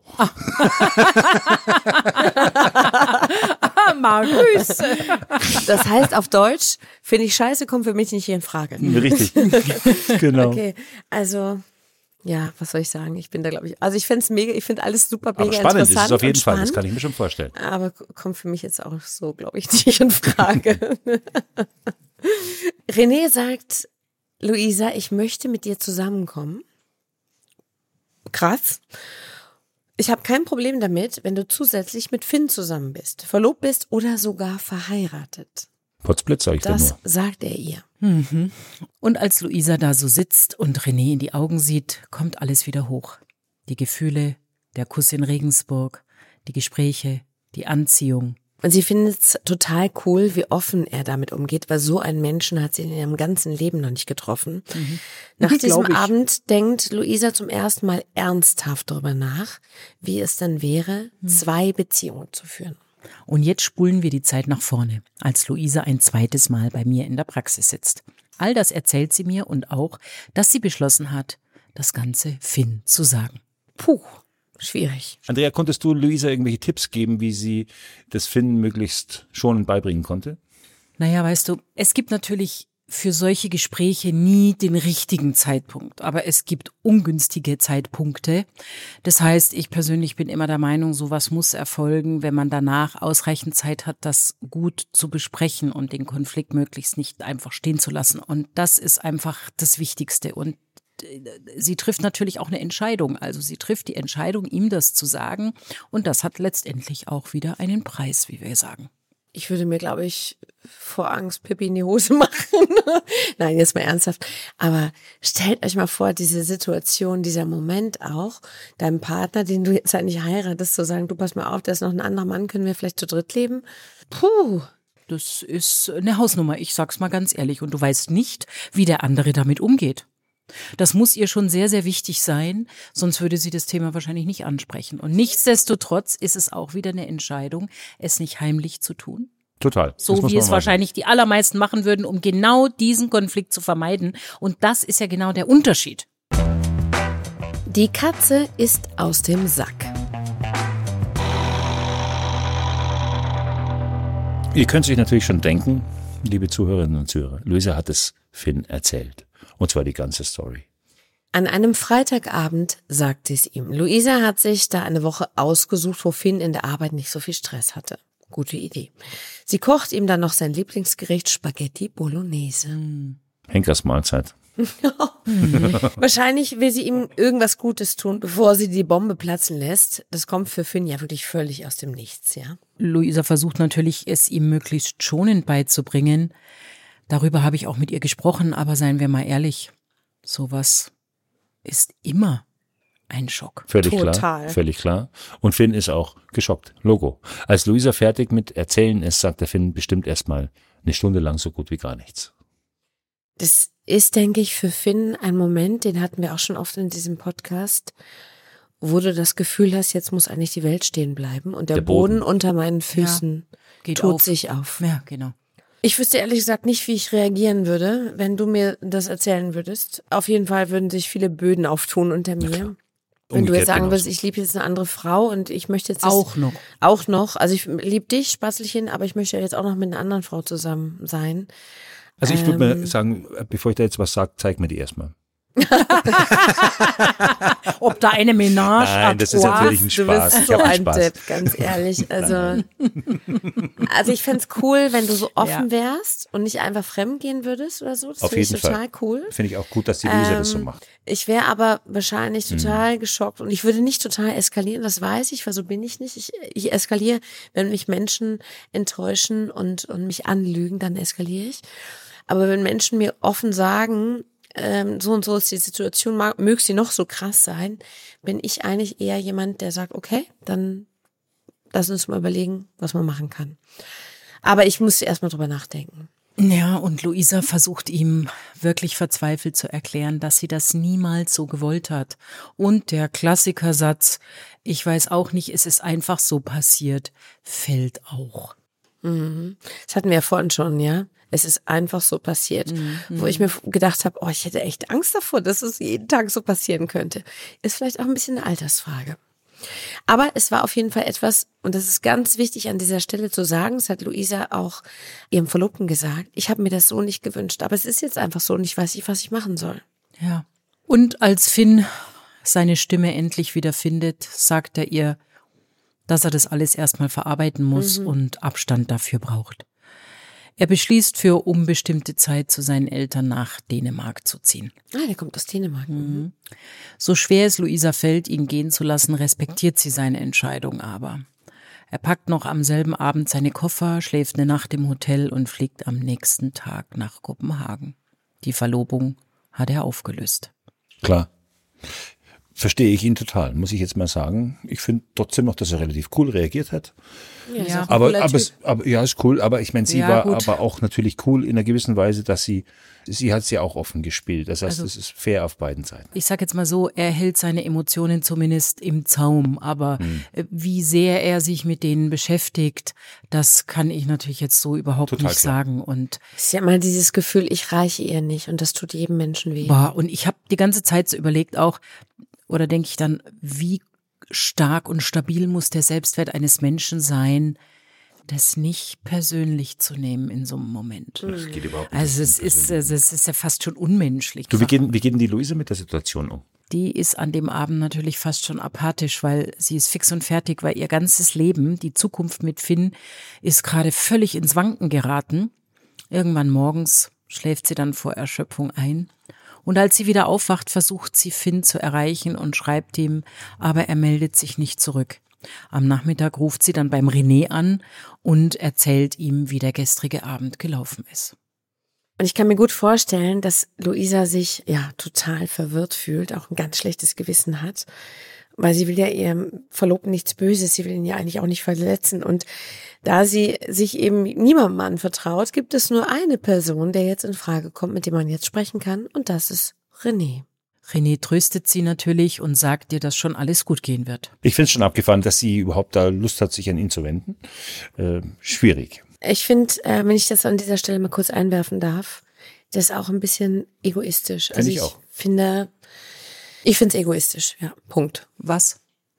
Markus. Das heißt auf Deutsch, finde ich scheiße, kommt für mich nicht hier in Frage. Richtig, genau. Okay, also ja, was soll ich sagen? Ich bin da, glaube ich, also ich finde es mega, ich finde alles super mega Aber spannend ist interessant es auf jeden und Fall, spannend, das kann ich mir schon vorstellen. aber kommt für mich jetzt auch so, glaube ich, nicht in Frage. René sagt, Luisa, ich möchte mit dir zusammenkommen. Krass. Ich habe kein Problem damit, wenn du zusätzlich mit Finn zusammen bist, verlobt bist oder sogar verheiratet. Potzblitz, sag ich dir Das nur. sagt er ihr. Und als Luisa da so sitzt und René in die Augen sieht, kommt alles wieder hoch. Die Gefühle, der Kuss in Regensburg, die Gespräche, die Anziehung. Und sie findet es total cool, wie offen er damit umgeht, weil so einen Menschen hat sie in ihrem ganzen Leben noch nicht getroffen. Nach diesem Abend denkt Luisa zum ersten Mal ernsthaft darüber nach, wie es dann wäre, 2 Beziehungen zu führen. Und jetzt spulen wir die Zeit nach vorne, als Luisa ein zweites Mal bei mir in der Praxis sitzt. All das erzählt sie mir und auch, dass sie beschlossen hat, das Ganze Finn zu sagen. Puh, schwierig. Andrea, konntest du Luisa irgendwelche Tipps geben, wie sie das Finnen möglichst schonend beibringen konnte? Naja, weißt du, es gibt natürlich für solche Gespräche nie den richtigen Zeitpunkt, aber es gibt ungünstige Zeitpunkte. Das heißt, ich persönlich bin immer der Meinung, sowas muss erfolgen, wenn man danach ausreichend Zeit hat, das gut zu besprechen und den Konflikt möglichst nicht einfach stehen zu lassen. Und das ist einfach das Wichtigste. Und sie trifft natürlich auch eine Entscheidung. Also sie trifft die Entscheidung, ihm das zu sagen. Und das hat letztendlich auch wieder einen Preis, wie wir sagen. Ich würde mir, glaube ich, vor Angst Pipi in die Hose machen. Nein, jetzt mal ernsthaft. Aber stellt euch mal vor, diese Situation, dieser Moment auch, deinem Partner, den du jetzt halt nicht heiratest, zu sagen, du pass mal auf, da ist noch ein anderer Mann, können wir vielleicht zu dritt leben? Puh. Das ist eine Hausnummer, ich sag's mal ganz ehrlich. Und du weißt nicht, wie der andere damit umgeht. Das muss ihr schon sehr, sehr wichtig sein, sonst würde sie das Thema wahrscheinlich nicht ansprechen. Und nichtsdestotrotz ist es auch wieder eine Entscheidung, es nicht heimlich zu tun. Total. So wie es wahrscheinlich die allermeisten machen würden, um genau diesen Konflikt zu vermeiden. Und das ist ja genau der Unterschied. Die Katze ist aus dem Sack. Ihr könnt sich natürlich schon denken, liebe Zuhörerinnen und Zuhörer, Luisa hat es Finn erzählt. Und zwar die ganze Story. An einem Freitagabend sagt sie es ihm. Luisa hat sich da eine Woche ausgesucht, wo Finn in der Arbeit nicht so viel Stress hatte. Gute Idee. Sie kocht ihm dann noch sein Lieblingsgericht Spaghetti Bolognese. Henkersmahlzeit. Wahrscheinlich will sie ihm irgendwas Gutes tun, bevor sie die Bombe platzen lässt. Das kommt für Finn ja wirklich völlig aus dem Nichts, ja. Luisa versucht natürlich, es ihm möglichst schonend beizubringen. Darüber habe ich auch mit ihr gesprochen, aber seien wir mal ehrlich, sowas ist immer ein Schock. Völlig klar. Und Finn ist auch geschockt. Logo. Als Luisa fertig mit Erzählen ist, sagt der Finn bestimmt erstmal eine Stunde lang so gut wie gar nichts. Das ist, denke ich, für Finn ein Moment, den hatten wir auch schon oft in diesem Podcast, wo du das Gefühl hast, jetzt muss eigentlich die Welt stehen bleiben und der Boden unter meinen Füßen tut sich auf. Ja, genau. Ich wüsste ehrlich gesagt nicht, wie ich reagieren würde, wenn du mir das erzählen würdest. Auf jeden Fall würden sich viele Böden auftun unter mir. Wenn du jetzt sagen würdest, ich liebe jetzt eine andere Frau und ich möchte jetzt auch noch. Also ich liebe dich, Spatzelchen, aber ich möchte jetzt auch noch mit einer anderen Frau zusammen sein. Also ich würde mir sagen, bevor ich da jetzt was sage, zeig mir die erstmal. Ob da eine Ménage hat. Nein, das ist natürlich ein Spaß. Du bist so ein Depp, ganz ehrlich. Also ich fänd's cool, wenn du so offen wärst und nicht einfach fremd gehen würdest oder so. Das Auf jeden Fall. Total cool. Finde ich auch gut, dass die Luisa das so macht. Ich wäre aber wahrscheinlich total geschockt und ich würde nicht total eskalieren, das weiß ich, weil so bin ich nicht. Ich eskaliere, wenn mich Menschen enttäuschen und mich anlügen, dann eskaliere ich. Aber wenn Menschen mir offen sagen, so und so ist die Situation, möge sie noch so krass sein, bin ich eigentlich eher jemand, der sagt, okay, dann lass uns mal überlegen, was man machen kann. Aber ich muss erst mal drüber nachdenken. Ja, und Luisa versucht ihm wirklich verzweifelt zu erklären, dass sie das niemals so gewollt hat. Und der Klassikersatz, ich weiß auch nicht, es ist einfach so passiert, fällt auch. Das hatten wir ja vorhin schon, ja. Es ist einfach so passiert, wo ich mir gedacht habe, ich hätte echt Angst davor, dass es jeden Tag so passieren könnte. Ist vielleicht auch ein bisschen eine Altersfrage. Aber es war auf jeden Fall etwas, und das ist ganz wichtig an dieser Stelle zu sagen, das hat Luisa auch ihrem Verlobten gesagt, ich habe mir das so nicht gewünscht, aber es ist jetzt einfach so und ich weiß nicht, was ich machen soll. Ja. Und als Finn seine Stimme endlich wieder findet, sagt er ihr, dass er das alles erstmal verarbeiten muss und Abstand dafür braucht. Er beschließt, für unbestimmte Zeit zu seinen Eltern nach Dänemark zu ziehen. Der kommt aus Dänemark. So schwer es Luisa fällt, ihn gehen zu lassen, respektiert sie seine Entscheidung aber. Er packt noch am selben Abend seine Koffer, schläft eine Nacht im Hotel und fliegt am nächsten Tag nach Kopenhagen. Die Verlobung hat er aufgelöst. Klar. Verstehe ich ihn total, muss ich jetzt mal sagen. Ich finde trotzdem noch, dass er relativ cool reagiert hat. Ja. Aber ja, ist cool. Aber ich meine, sie war gut. aber auch natürlich cool in einer gewissen Weise, dass sie hat es ja auch offen gespielt. Das heißt, es ist fair auf beiden Seiten. Ich sag jetzt mal so, er hält seine Emotionen zumindest im Zaum, aber wie sehr er sich mit denen beschäftigt, das kann ich natürlich jetzt so überhaupt Total nicht klar. sagen. Und Es ist ja immer dieses Gefühl, ich reiche ihr nicht und das tut jedem Menschen weh. und ich habe die ganze Zeit so überlegt auch, oder denke ich dann, wie stark und stabil muss der Selbstwert eines Menschen sein, das nicht persönlich zu nehmen in so einem Moment. Das geht überhaupt nicht. Also es ist ja fast schon unmenschlich. Wie geht denn die Luisa mit der Situation um? Die ist an dem Abend natürlich fast schon apathisch, weil sie ist fix und fertig, weil ihr ganzes Leben, die Zukunft mit Finn, ist gerade völlig ins Wanken geraten. Irgendwann morgens schläft sie dann vor Erschöpfung ein. Und als sie wieder aufwacht, versucht sie Finn zu erreichen und schreibt ihm, aber er meldet sich nicht zurück. Am Nachmittag ruft sie dann beim René an und erzählt ihm, wie der gestrige Abend gelaufen ist. Und ich kann mir gut vorstellen, dass Luisa sich total verwirrt fühlt, auch ein ganz schlechtes Gewissen hat, weil sie will ja ihrem Verlobten nichts Böses, sie will ihn ja eigentlich auch nicht verletzen. Und da sie sich eben niemandem anvertraut, gibt es nur eine Person, der jetzt in Frage kommt, mit dem man jetzt sprechen kann, und das ist René. René tröstet sie natürlich und sagt ihr, dass schon alles gut gehen wird. Ich finde es schon abgefahren, dass sie überhaupt da Lust hat, sich an ihn zu wenden. Schwierig. Ich finde, wenn ich das an dieser Stelle mal kurz einwerfen darf, das ist auch ein bisschen egoistisch. Find ich auch. Ich finde es egoistisch, ja, Punkt. Was?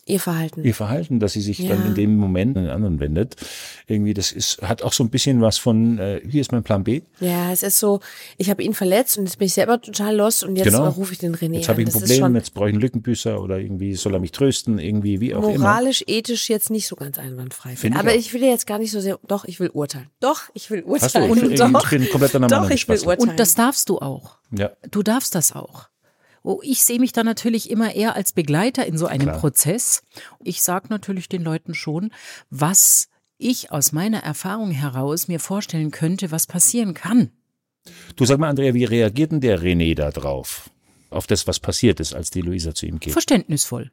Ihr Verhalten. Ihr Verhalten, dass sie sich dann in dem Moment an den anderen wendet. Irgendwie, hat auch so ein bisschen was von, hier ist mein Plan B. Ja, es ist so, ich habe ihn verletzt und jetzt bin ich selber total lost und jetzt rufe ich den René an. Jetzt habe ich ein Problem, jetzt brauche ich einen Lückenbüßer oder irgendwie soll er mich trösten, irgendwie wie auch immer. Moralisch, ethisch jetzt nicht so ganz einwandfrei. Aber ich will jetzt gar nicht so sehr, ich will urteilen. Ich will urteilen. Ich bin komplett an der Meinung. Ich will urteilen. Und das darfst du auch. Ja. Du darfst das auch. Ich sehe mich da natürlich immer eher als Begleiter in so einem Prozess. Ich sage natürlich den Leuten schon, was ich aus meiner Erfahrung heraus mir vorstellen könnte, was passieren kann. Du, sag mal, Andrea, wie reagiert denn der René da drauf? Auf das, was passiert ist, als die Luisa zu ihm geht? Verständnisvoll.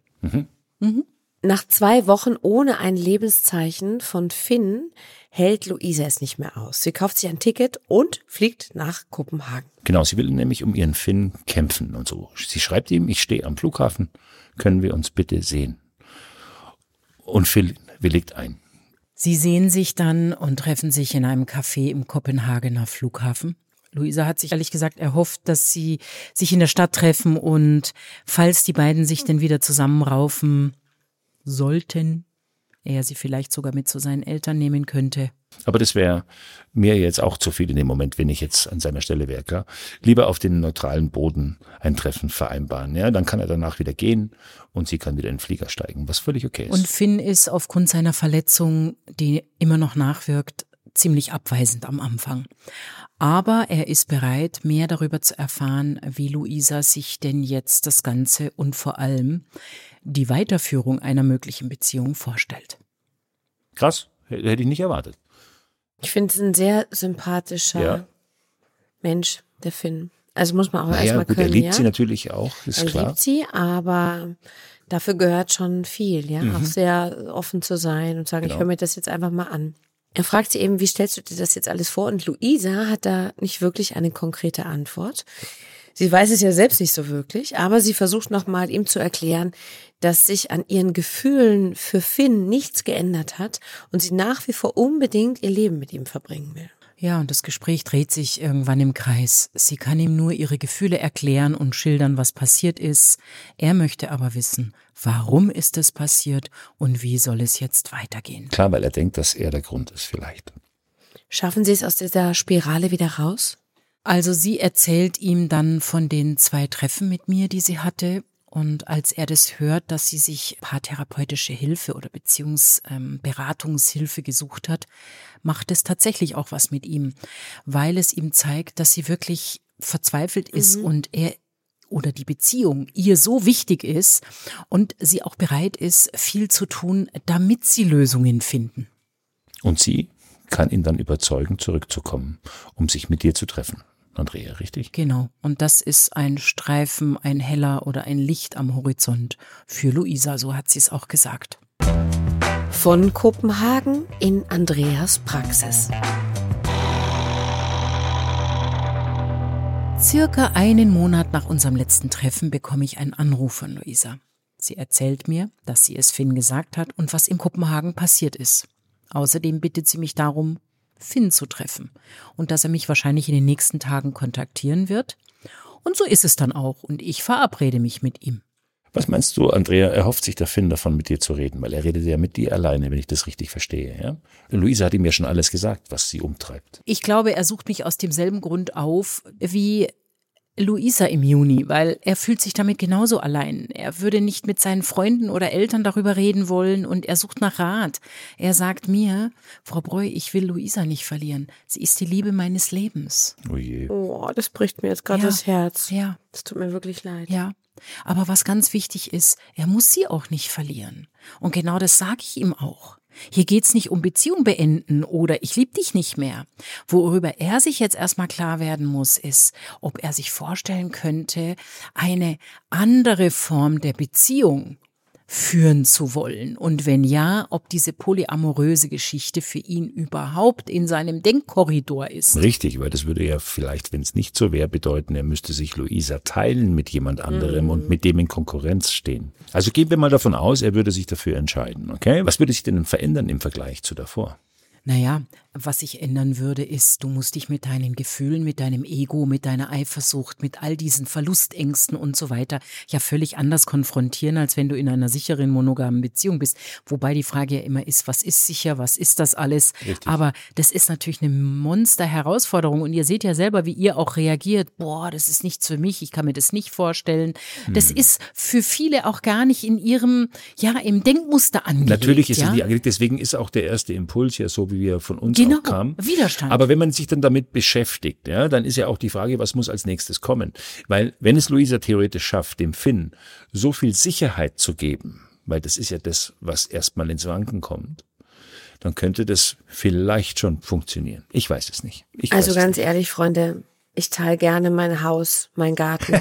Nach 2 Wochen ohne ein Lebenszeichen von Finn hält Luisa es nicht mehr aus. Sie kauft sich ein Ticket und fliegt nach Kopenhagen. Genau, sie will nämlich um ihren Finn kämpfen und so. Sie schreibt ihm, ich stehe am Flughafen, können wir uns bitte sehen? Und Phil willigt ein. Sie sehen sich dann und treffen sich in einem Café im Kopenhagener Flughafen. Luisa hat sich ehrlich gesagt erhofft, dass sie sich in der Stadt treffen und falls die beiden sich denn wieder zusammenraufen sollten, er sie vielleicht sogar mit zu seinen Eltern nehmen könnte. Aber das wäre mir jetzt auch zu viel in dem Moment, wenn ich jetzt an seiner Stelle wäre, klar. Lieber auf den neutralen Boden ein Treffen vereinbaren. Ja, dann kann er danach wieder gehen und sie kann wieder in den Flieger steigen, was völlig okay ist. Und Finn ist aufgrund seiner Verletzung, die immer noch nachwirkt, ziemlich abweisend am Anfang. Aber er ist bereit, mehr darüber zu erfahren, wie Luisa sich denn jetzt das Ganze und vor allem die Weiterführung einer möglichen Beziehung vorstellt. Krass, hätte ich nicht erwartet. Ich finde es ein sehr sympathischer Mensch, der Finn. Also muss man auch erstmal können. Er liebt sie natürlich auch, ist klar. Er liebt sie, aber dafür gehört schon viel, auch sehr offen zu sein und sagen, ich höre mir das jetzt einfach mal an. Er fragt sie eben, wie stellst du dir das jetzt alles vor? Und Luisa hat da nicht wirklich eine konkrete Antwort. Sie weiß es ja selbst nicht so wirklich, aber sie versucht nochmal ihm zu erklären, dass sich an ihren Gefühlen für Finn nichts geändert hat und sie nach wie vor unbedingt ihr Leben mit ihm verbringen will. Ja, und das Gespräch dreht sich irgendwann im Kreis. Sie kann ihm nur ihre Gefühle erklären und schildern, was passiert ist. Er möchte aber wissen, warum ist es passiert und wie soll es jetzt weitergehen? Klar, weil er denkt, dass er der Grund ist vielleicht. Schaffen Sie es aus dieser Spirale wieder raus? Also sie erzählt ihm dann von den 2 Treffen mit mir, die sie hatte. Und als er das hört, dass sie sich paartherapeutische Hilfe oder Beratungshilfe gesucht hat, macht es tatsächlich auch was mit ihm, weil es ihm zeigt, dass sie wirklich verzweifelt ist und er oder die Beziehung ihr so wichtig ist und sie auch bereit ist, viel zu tun, damit sie Lösungen finden. Und sie kann ihn dann überzeugen, zurückzukommen, um sich mit dir zu treffen. Andrea, richtig? Genau. Und das ist ein Streifen, ein heller oder ein Licht am Horizont für Luisa, so hat sie es auch gesagt. Von Kopenhagen in Andreas Praxis. Circa einen Monat nach unserem letzten Treffen bekomme ich einen Anruf von Luisa. Sie erzählt mir, dass sie es Finn gesagt hat und was in Kopenhagen passiert ist. Außerdem bittet sie mich darum, Finn zu treffen und dass er mich wahrscheinlich in den nächsten Tagen kontaktieren wird. Und so ist es dann auch und ich verabrede mich mit ihm. Was meinst du, Andrea, erhofft sich der Finn davon, mit dir zu reden? Weil er redet ja mit dir alleine, wenn ich das richtig verstehe. Ja? Luisa hat ihm ja schon alles gesagt, was sie umtreibt. Ich glaube, er sucht mich aus demselben Grund auf wie Luisa im Juni, weil er fühlt sich damit genauso allein. Er würde nicht mit seinen Freunden oder Eltern darüber reden wollen und er sucht nach Rat. Er sagt mir, Frau Breu, ich will Luisa nicht verlieren. Sie ist die Liebe meines Lebens. Oh je. Oh, das bricht mir jetzt gerade das Herz. Ja. Das tut mir wirklich leid. Ja. Aber was ganz wichtig ist, er muss sie auch nicht verlieren. Und genau das sage ich ihm auch. Hier geht's nicht um Beziehung beenden oder ich liebe dich nicht mehr. Worüber er sich jetzt erstmal klar werden muss, ist, ob er sich vorstellen könnte, eine andere Form der Beziehung führen zu wollen. Und wenn ja, ob diese polyamoröse Geschichte für ihn überhaupt in seinem Denkkorridor ist. Richtig, weil das würde ja vielleicht, wenn es nicht so wäre, bedeuten, er müsste sich Luisa teilen mit jemand anderem und mit dem in Konkurrenz stehen. Also gehen wir mal davon aus, er würde sich dafür entscheiden, okay? Was würde sich denn verändern im Vergleich zu davor? Naja, was ich ändern würde, ist, du musst dich mit deinen Gefühlen, mit deinem Ego, mit deiner Eifersucht, mit all diesen Verlustängsten und so weiter ja völlig anders konfrontieren, als wenn du in einer sicheren monogamen Beziehung bist. Wobei die Frage ja immer ist, was ist sicher, was ist das alles? Richtig. Aber das ist natürlich eine Monster-Herausforderung und ihr seht ja selber, wie ihr auch reagiert. Boah, das ist nichts für mich, ich kann mir das nicht vorstellen. Das ist für viele auch gar nicht in ihrem, im Denkmuster angelegt. Natürlich ist es nicht angelegt, deswegen ist auch der erste Impuls ja so, wie er von uns auch kam. Widerstand. Aber wenn man sich dann damit beschäftigt, ja, dann ist ja auch die Frage, was muss als nächstes kommen? Weil wenn es Luisa theoretisch schafft, dem Finn so viel Sicherheit zu geben, weil das ist ja das, was erstmal ins Wanken kommt, dann könnte das vielleicht schon funktionieren. Ich weiß es nicht. Also ganz ehrlich, Freunde, ich teile gerne mein Haus, meinen Garten.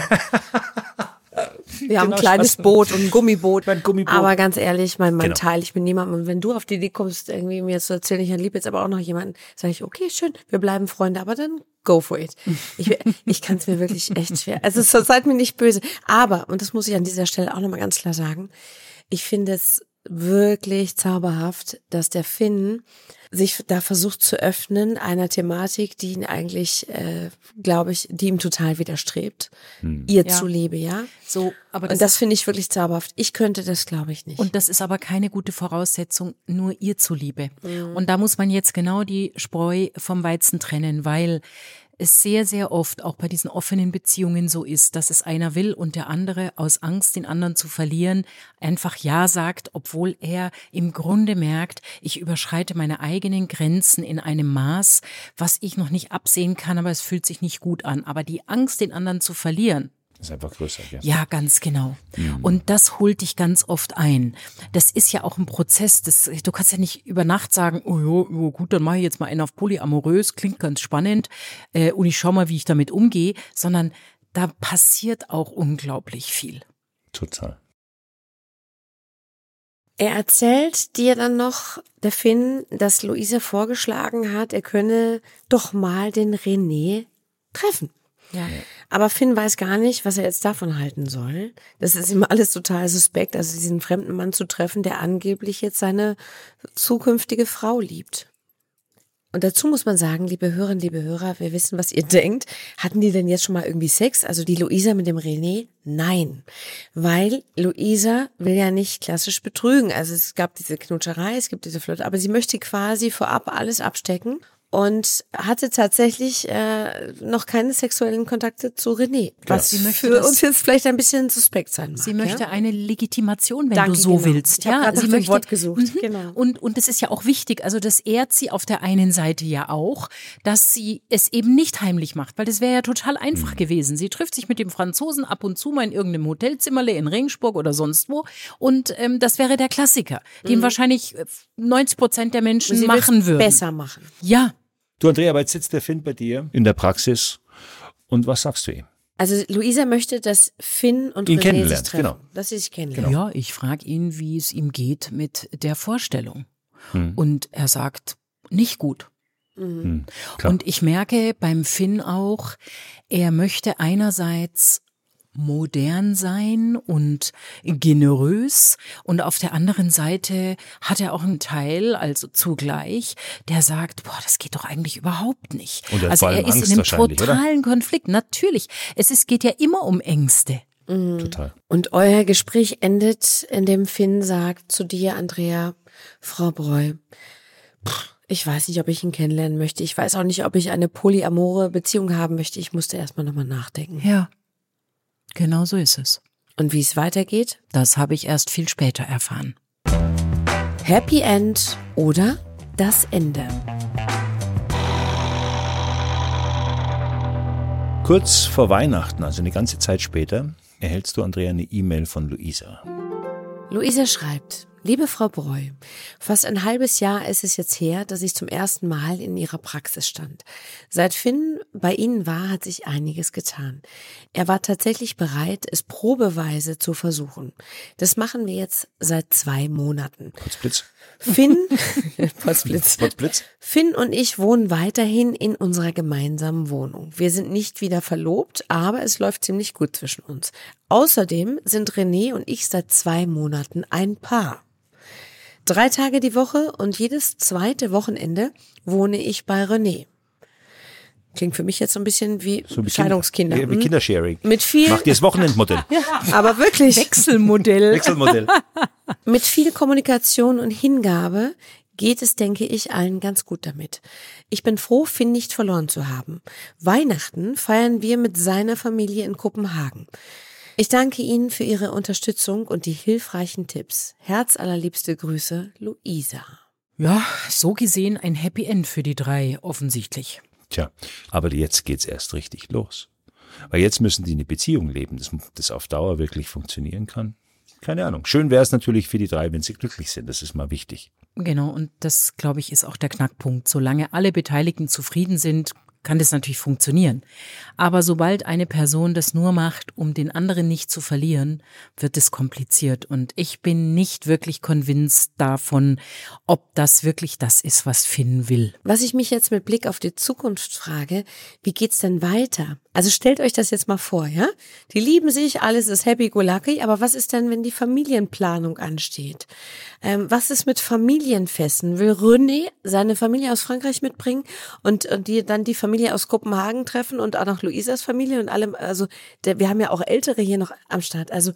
Wir haben ein kleines Boot und ein Gummiboot. Aber ganz ehrlich, mein teile ich mit niemandem. Und wenn du auf die Idee kommst, irgendwie mir zu erzählen, ich liebe jetzt aber auch noch jemanden, sage ich, okay, schön, wir bleiben Freunde, aber dann go for it. Ich kann es mir wirklich echt schwer. Also seid mir nicht böse. Aber, und das muss ich an dieser Stelle auch nochmal ganz klar sagen, ich finde es wirklich zauberhaft, dass der Finn sich da versucht zu öffnen, einer Thematik, die ihn eigentlich, glaube ich, die ihm total widerstrebt. Ihr zuliebe, ja. So, aber und das finde ich wirklich zauberhaft. Ich könnte das, glaube ich, nicht. Und das ist aber keine gute Voraussetzung, nur ihr zuliebe. Und da muss man jetzt genau die Spreu vom Weizen trennen, weil es sehr, sehr oft auch bei diesen offenen Beziehungen so ist, dass es einer will und der andere aus Angst, den anderen zu verlieren, einfach Ja sagt, obwohl er im Grunde merkt, ich überschreite meine eigenen Grenzen in einem Maß, was ich noch nicht absehen kann, aber es fühlt sich nicht gut an. Aber die Angst, den anderen zu verlieren, ist einfach größer, ja. Ja, ganz genau. Und das holt dich ganz oft ein. Das ist ja auch ein Prozess. Du kannst ja nicht über Nacht sagen, oh gut, dann mache ich jetzt mal einen auf polyamorös, klingt ganz spannend und ich schau mal, wie ich damit umgehe, sondern da passiert auch unglaublich viel. Total. Er erzählt dir dann noch, der Finn, dass Luisa vorgeschlagen hat, er könne doch mal den René treffen. Ja. Aber Finn weiß gar nicht, was er jetzt davon halten soll. Das ist ihm alles total suspekt, also diesen fremden Mann zu treffen, der angeblich jetzt seine zukünftige Frau liebt. Und dazu muss man sagen, liebe Hörerinnen, liebe Hörer, wir wissen, was ihr denkt. Hatten die denn jetzt schon mal irgendwie Sex? Also die Luisa mit dem René? Nein. Weil Luisa will ja nicht klassisch betrügen. Also es gab diese Knutscherei, es gibt diese Flirte, aber sie möchte quasi vorab alles abstecken. Und hatte tatsächlich noch keine sexuellen Kontakte zu René, was für uns jetzt vielleicht ein bisschen suspekt sein mag. Sie möchte eine Legitimation, wenn Danke, du so genau. willst. Ich habe sie nach dem Wort gesucht. Genau. Und das ist ja auch wichtig, also das ehrt sie auf der einen Seite ja auch, dass sie es eben nicht heimlich macht, weil das wäre ja total einfach gewesen. Sie trifft sich mit dem Franzosen ab und zu mal in irgendeinem Hotelzimmerle in Regensburg oder sonst wo und das wäre der Klassiker, den wahrscheinlich 90% der Menschen machen würden. Besser machen. Ja. Du, Andrea, aber jetzt sitzt der Finn bei dir in der Praxis und was sagst du ihm? Also Luisa möchte, dass Finn und ihn René sich treffen, genau. dass sie sich kennenlernen. Ja, ich frage ihn, wie es ihm geht mit der Vorstellung. Und er sagt, nicht gut. Und ich merke beim Finn auch, er möchte einerseits modern sein und generös und auf der anderen Seite hat er auch einen Teil, also zugleich, der sagt, boah, das geht doch eigentlich überhaupt nicht. Und also er ist Angst in einem wahrscheinlich, totalen oder? Konflikt. Natürlich, geht ja immer um Ängste. Total. Und euer Gespräch endet, indem Finn sagt zu dir, Andrea, Frau Breu, ich weiß nicht, ob ich ihn kennenlernen möchte. Ich weiß auch nicht, ob ich eine polyamore Beziehung haben möchte. Ich musste erstmal nochmal nachdenken. Ja. Genau so ist es. Und wie es weitergeht? Das habe ich erst viel später erfahren. Happy End oder das Ende? Kurz vor Weihnachten, also eine ganze Zeit später, erhältst du, Andrea, eine E-Mail von Luisa. Luisa schreibt: Liebe Frau Breu, fast ein halbes Jahr ist es jetzt her, dass ich zum ersten Mal in Ihrer Praxis stand. Seit Finn bei Ihnen war, hat sich einiges getan. Er war tatsächlich bereit, es probeweise zu versuchen. Das machen wir jetzt seit 2 Monaten. Potzblitz. Potzblitz. Finn und ich wohnen weiterhin in unserer gemeinsamen Wohnung. Wir sind nicht wieder verlobt, aber es läuft ziemlich gut zwischen uns. Außerdem sind René und ich seit 2 Monaten ein Paar. 3 Tage die Woche und jedes zweite Wochenende wohne ich bei René. Klingt für mich jetzt so ein bisschen wie Scheidungskinder. Wie Kindersharing. Mit viel. Macht ihr das Wochenendmodell? Aber wirklich. Wechselmodell. Mit viel Kommunikation und Hingabe geht es, denke ich, allen ganz gut damit. Ich bin froh, Finn nicht verloren zu haben. Weihnachten feiern wir mit seiner Familie in Kopenhagen. Ich danke Ihnen für Ihre Unterstützung und die hilfreichen Tipps. Herzallerliebste Grüße, Luisa. Ja, so gesehen ein Happy End für die 3, offensichtlich. Tja, aber jetzt geht's erst richtig los. Weil jetzt müssen die eine Beziehung leben, das auf Dauer wirklich funktionieren kann. Keine Ahnung. Schön wäre es natürlich für die 3, wenn sie glücklich sind. Das ist mal wichtig. Genau, und das, glaube ich, ist auch der Knackpunkt. Solange alle Beteiligten zufrieden sind, kann das natürlich funktionieren. Aber sobald eine Person das nur macht, um den anderen nicht zu verlieren, wird es kompliziert. Und ich bin nicht wirklich convinced davon, ob das wirklich das ist, was Finn will. Was ich mich jetzt mit Blick auf die Zukunft frage, wie geht's denn weiter? Also stellt euch das jetzt mal vor, ja? Die lieben sich, alles ist happy-go-lucky, aber was ist denn, wenn die Familienplanung ansteht? Was ist mit Familienfesten? Will René seine Familie aus Frankreich mitbringen und dann die Familie aus Kopenhagen treffen und auch noch Luisas Familie und allem? Also wir haben ja auch Ältere hier noch am Start. Also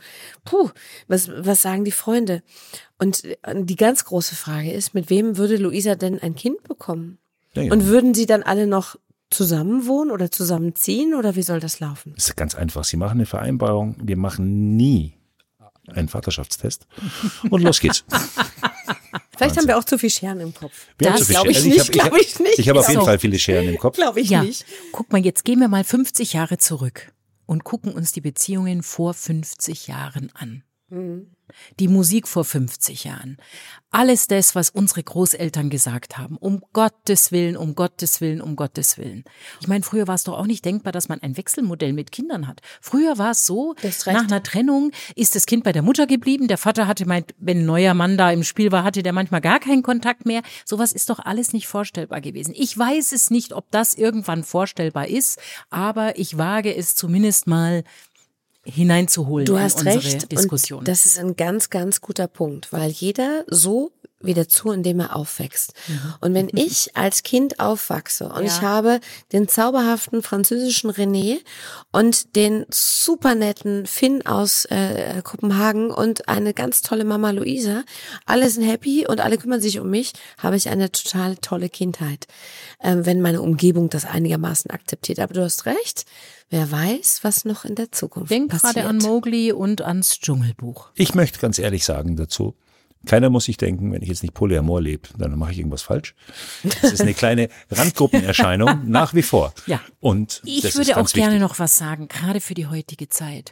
was sagen die Freunde? Und die ganz große Frage ist, mit wem würde Luisa denn ein Kind bekommen? Ja. Und würden sie dann alle noch zusammen wohnen oder zusammenziehen oder wie soll das laufen? Das ist ganz einfach. Sie machen eine Vereinbarung. Wir machen nie einen Vaterschaftstest. Und los geht's. Vielleicht haben wir auch zu viel Scheren im Kopf. Das glaube ich nicht. Ich habe auf jeden Fall viele Scheren im Kopf. Glaube ich nicht. Guck mal, jetzt gehen wir mal 50 Jahre zurück und gucken uns die Beziehungen vor 50 Jahren an. Mhm. Die Musik vor 50 Jahren. Alles das, was unsere Großeltern gesagt haben. Um Gottes Willen, um Gottes Willen, um Gottes Willen. Ich meine, früher war es doch auch nicht denkbar, dass man ein Wechselmodell mit Kindern hat. Früher war es so, nach einer Trennung ist das Kind bei der Mutter geblieben. Der Vater hatte, wenn ein neuer Mann da im Spiel war, hatte der manchmal gar keinen Kontakt mehr. Sowas ist doch alles nicht vorstellbar gewesen. Ich weiß es nicht, ob das irgendwann vorstellbar ist, aber ich wage es zumindest mal hineinzuholen in unsere Diskussion. Und das ist ein ganz, ganz guter Punkt, weil jeder so wieder zu, indem er aufwächst. Mhm. Und wenn ich als Kind aufwachse und ich habe den zauberhaften französischen René und den super netten Finn aus Kopenhagen und eine ganz tolle Mama Luisa, alle sind happy und alle kümmern sich um mich, habe ich eine total tolle Kindheit, wenn meine Umgebung das einigermaßen akzeptiert. Aber du hast recht, wer weiß, was noch in der Zukunft passiert. Denk gerade an Mowgli und ans Dschungelbuch. Ich möchte ganz ehrlich sagen dazu, keiner muss sich denken, wenn ich jetzt nicht Polyamor lebe, dann mache ich irgendwas falsch. Das ist eine kleine Randgruppenerscheinung, nach wie vor. Ja. Und ich würde auch gerne noch was sagen, gerade für die heutige Zeit.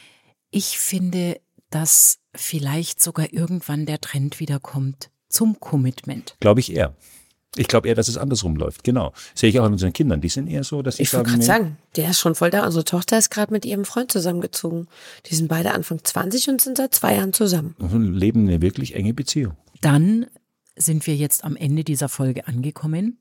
Ich finde, dass vielleicht sogar irgendwann der Trend wieder kommt zum Commitment. Glaube ich eher. Ich glaube eher, dass es andersrum läuft. Genau. Sehe ich auch an unseren Kindern. Die sind eher so, dass ich wollte gerade sagen, der ist schon voll da. Unsere Tochter ist gerade mit ihrem Freund zusammengezogen. Die sind beide Anfang 20 und sind seit 2 Jahren zusammen. Und leben eine wirklich enge Beziehung. Dann sind wir jetzt am Ende dieser Folge angekommen.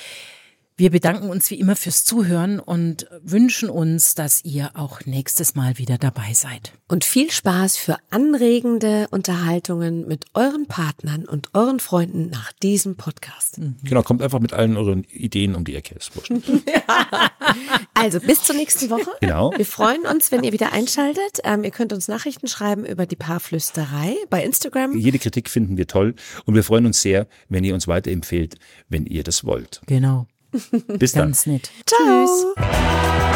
Wir bedanken uns wie immer fürs Zuhören und wünschen uns, dass ihr auch nächstes Mal wieder dabei seid. Und viel Spaß für anregende Unterhaltungen mit euren Partnern und euren Freunden nach diesem Podcast. Genau, kommt einfach mit allen euren Ideen um die Ecke. Ist wurscht. Also bis zur nächsten Woche. Genau. Wir freuen uns, wenn ihr wieder einschaltet. Ihr könnt uns Nachrichten schreiben über die Paarflüsterei bei Instagram. Jede Kritik finden wir toll und wir freuen uns sehr, wenn ihr uns weiterempfehlt, wenn ihr das wollt. Genau. Bis dann. Ganz nett. Ciao. Tschüss.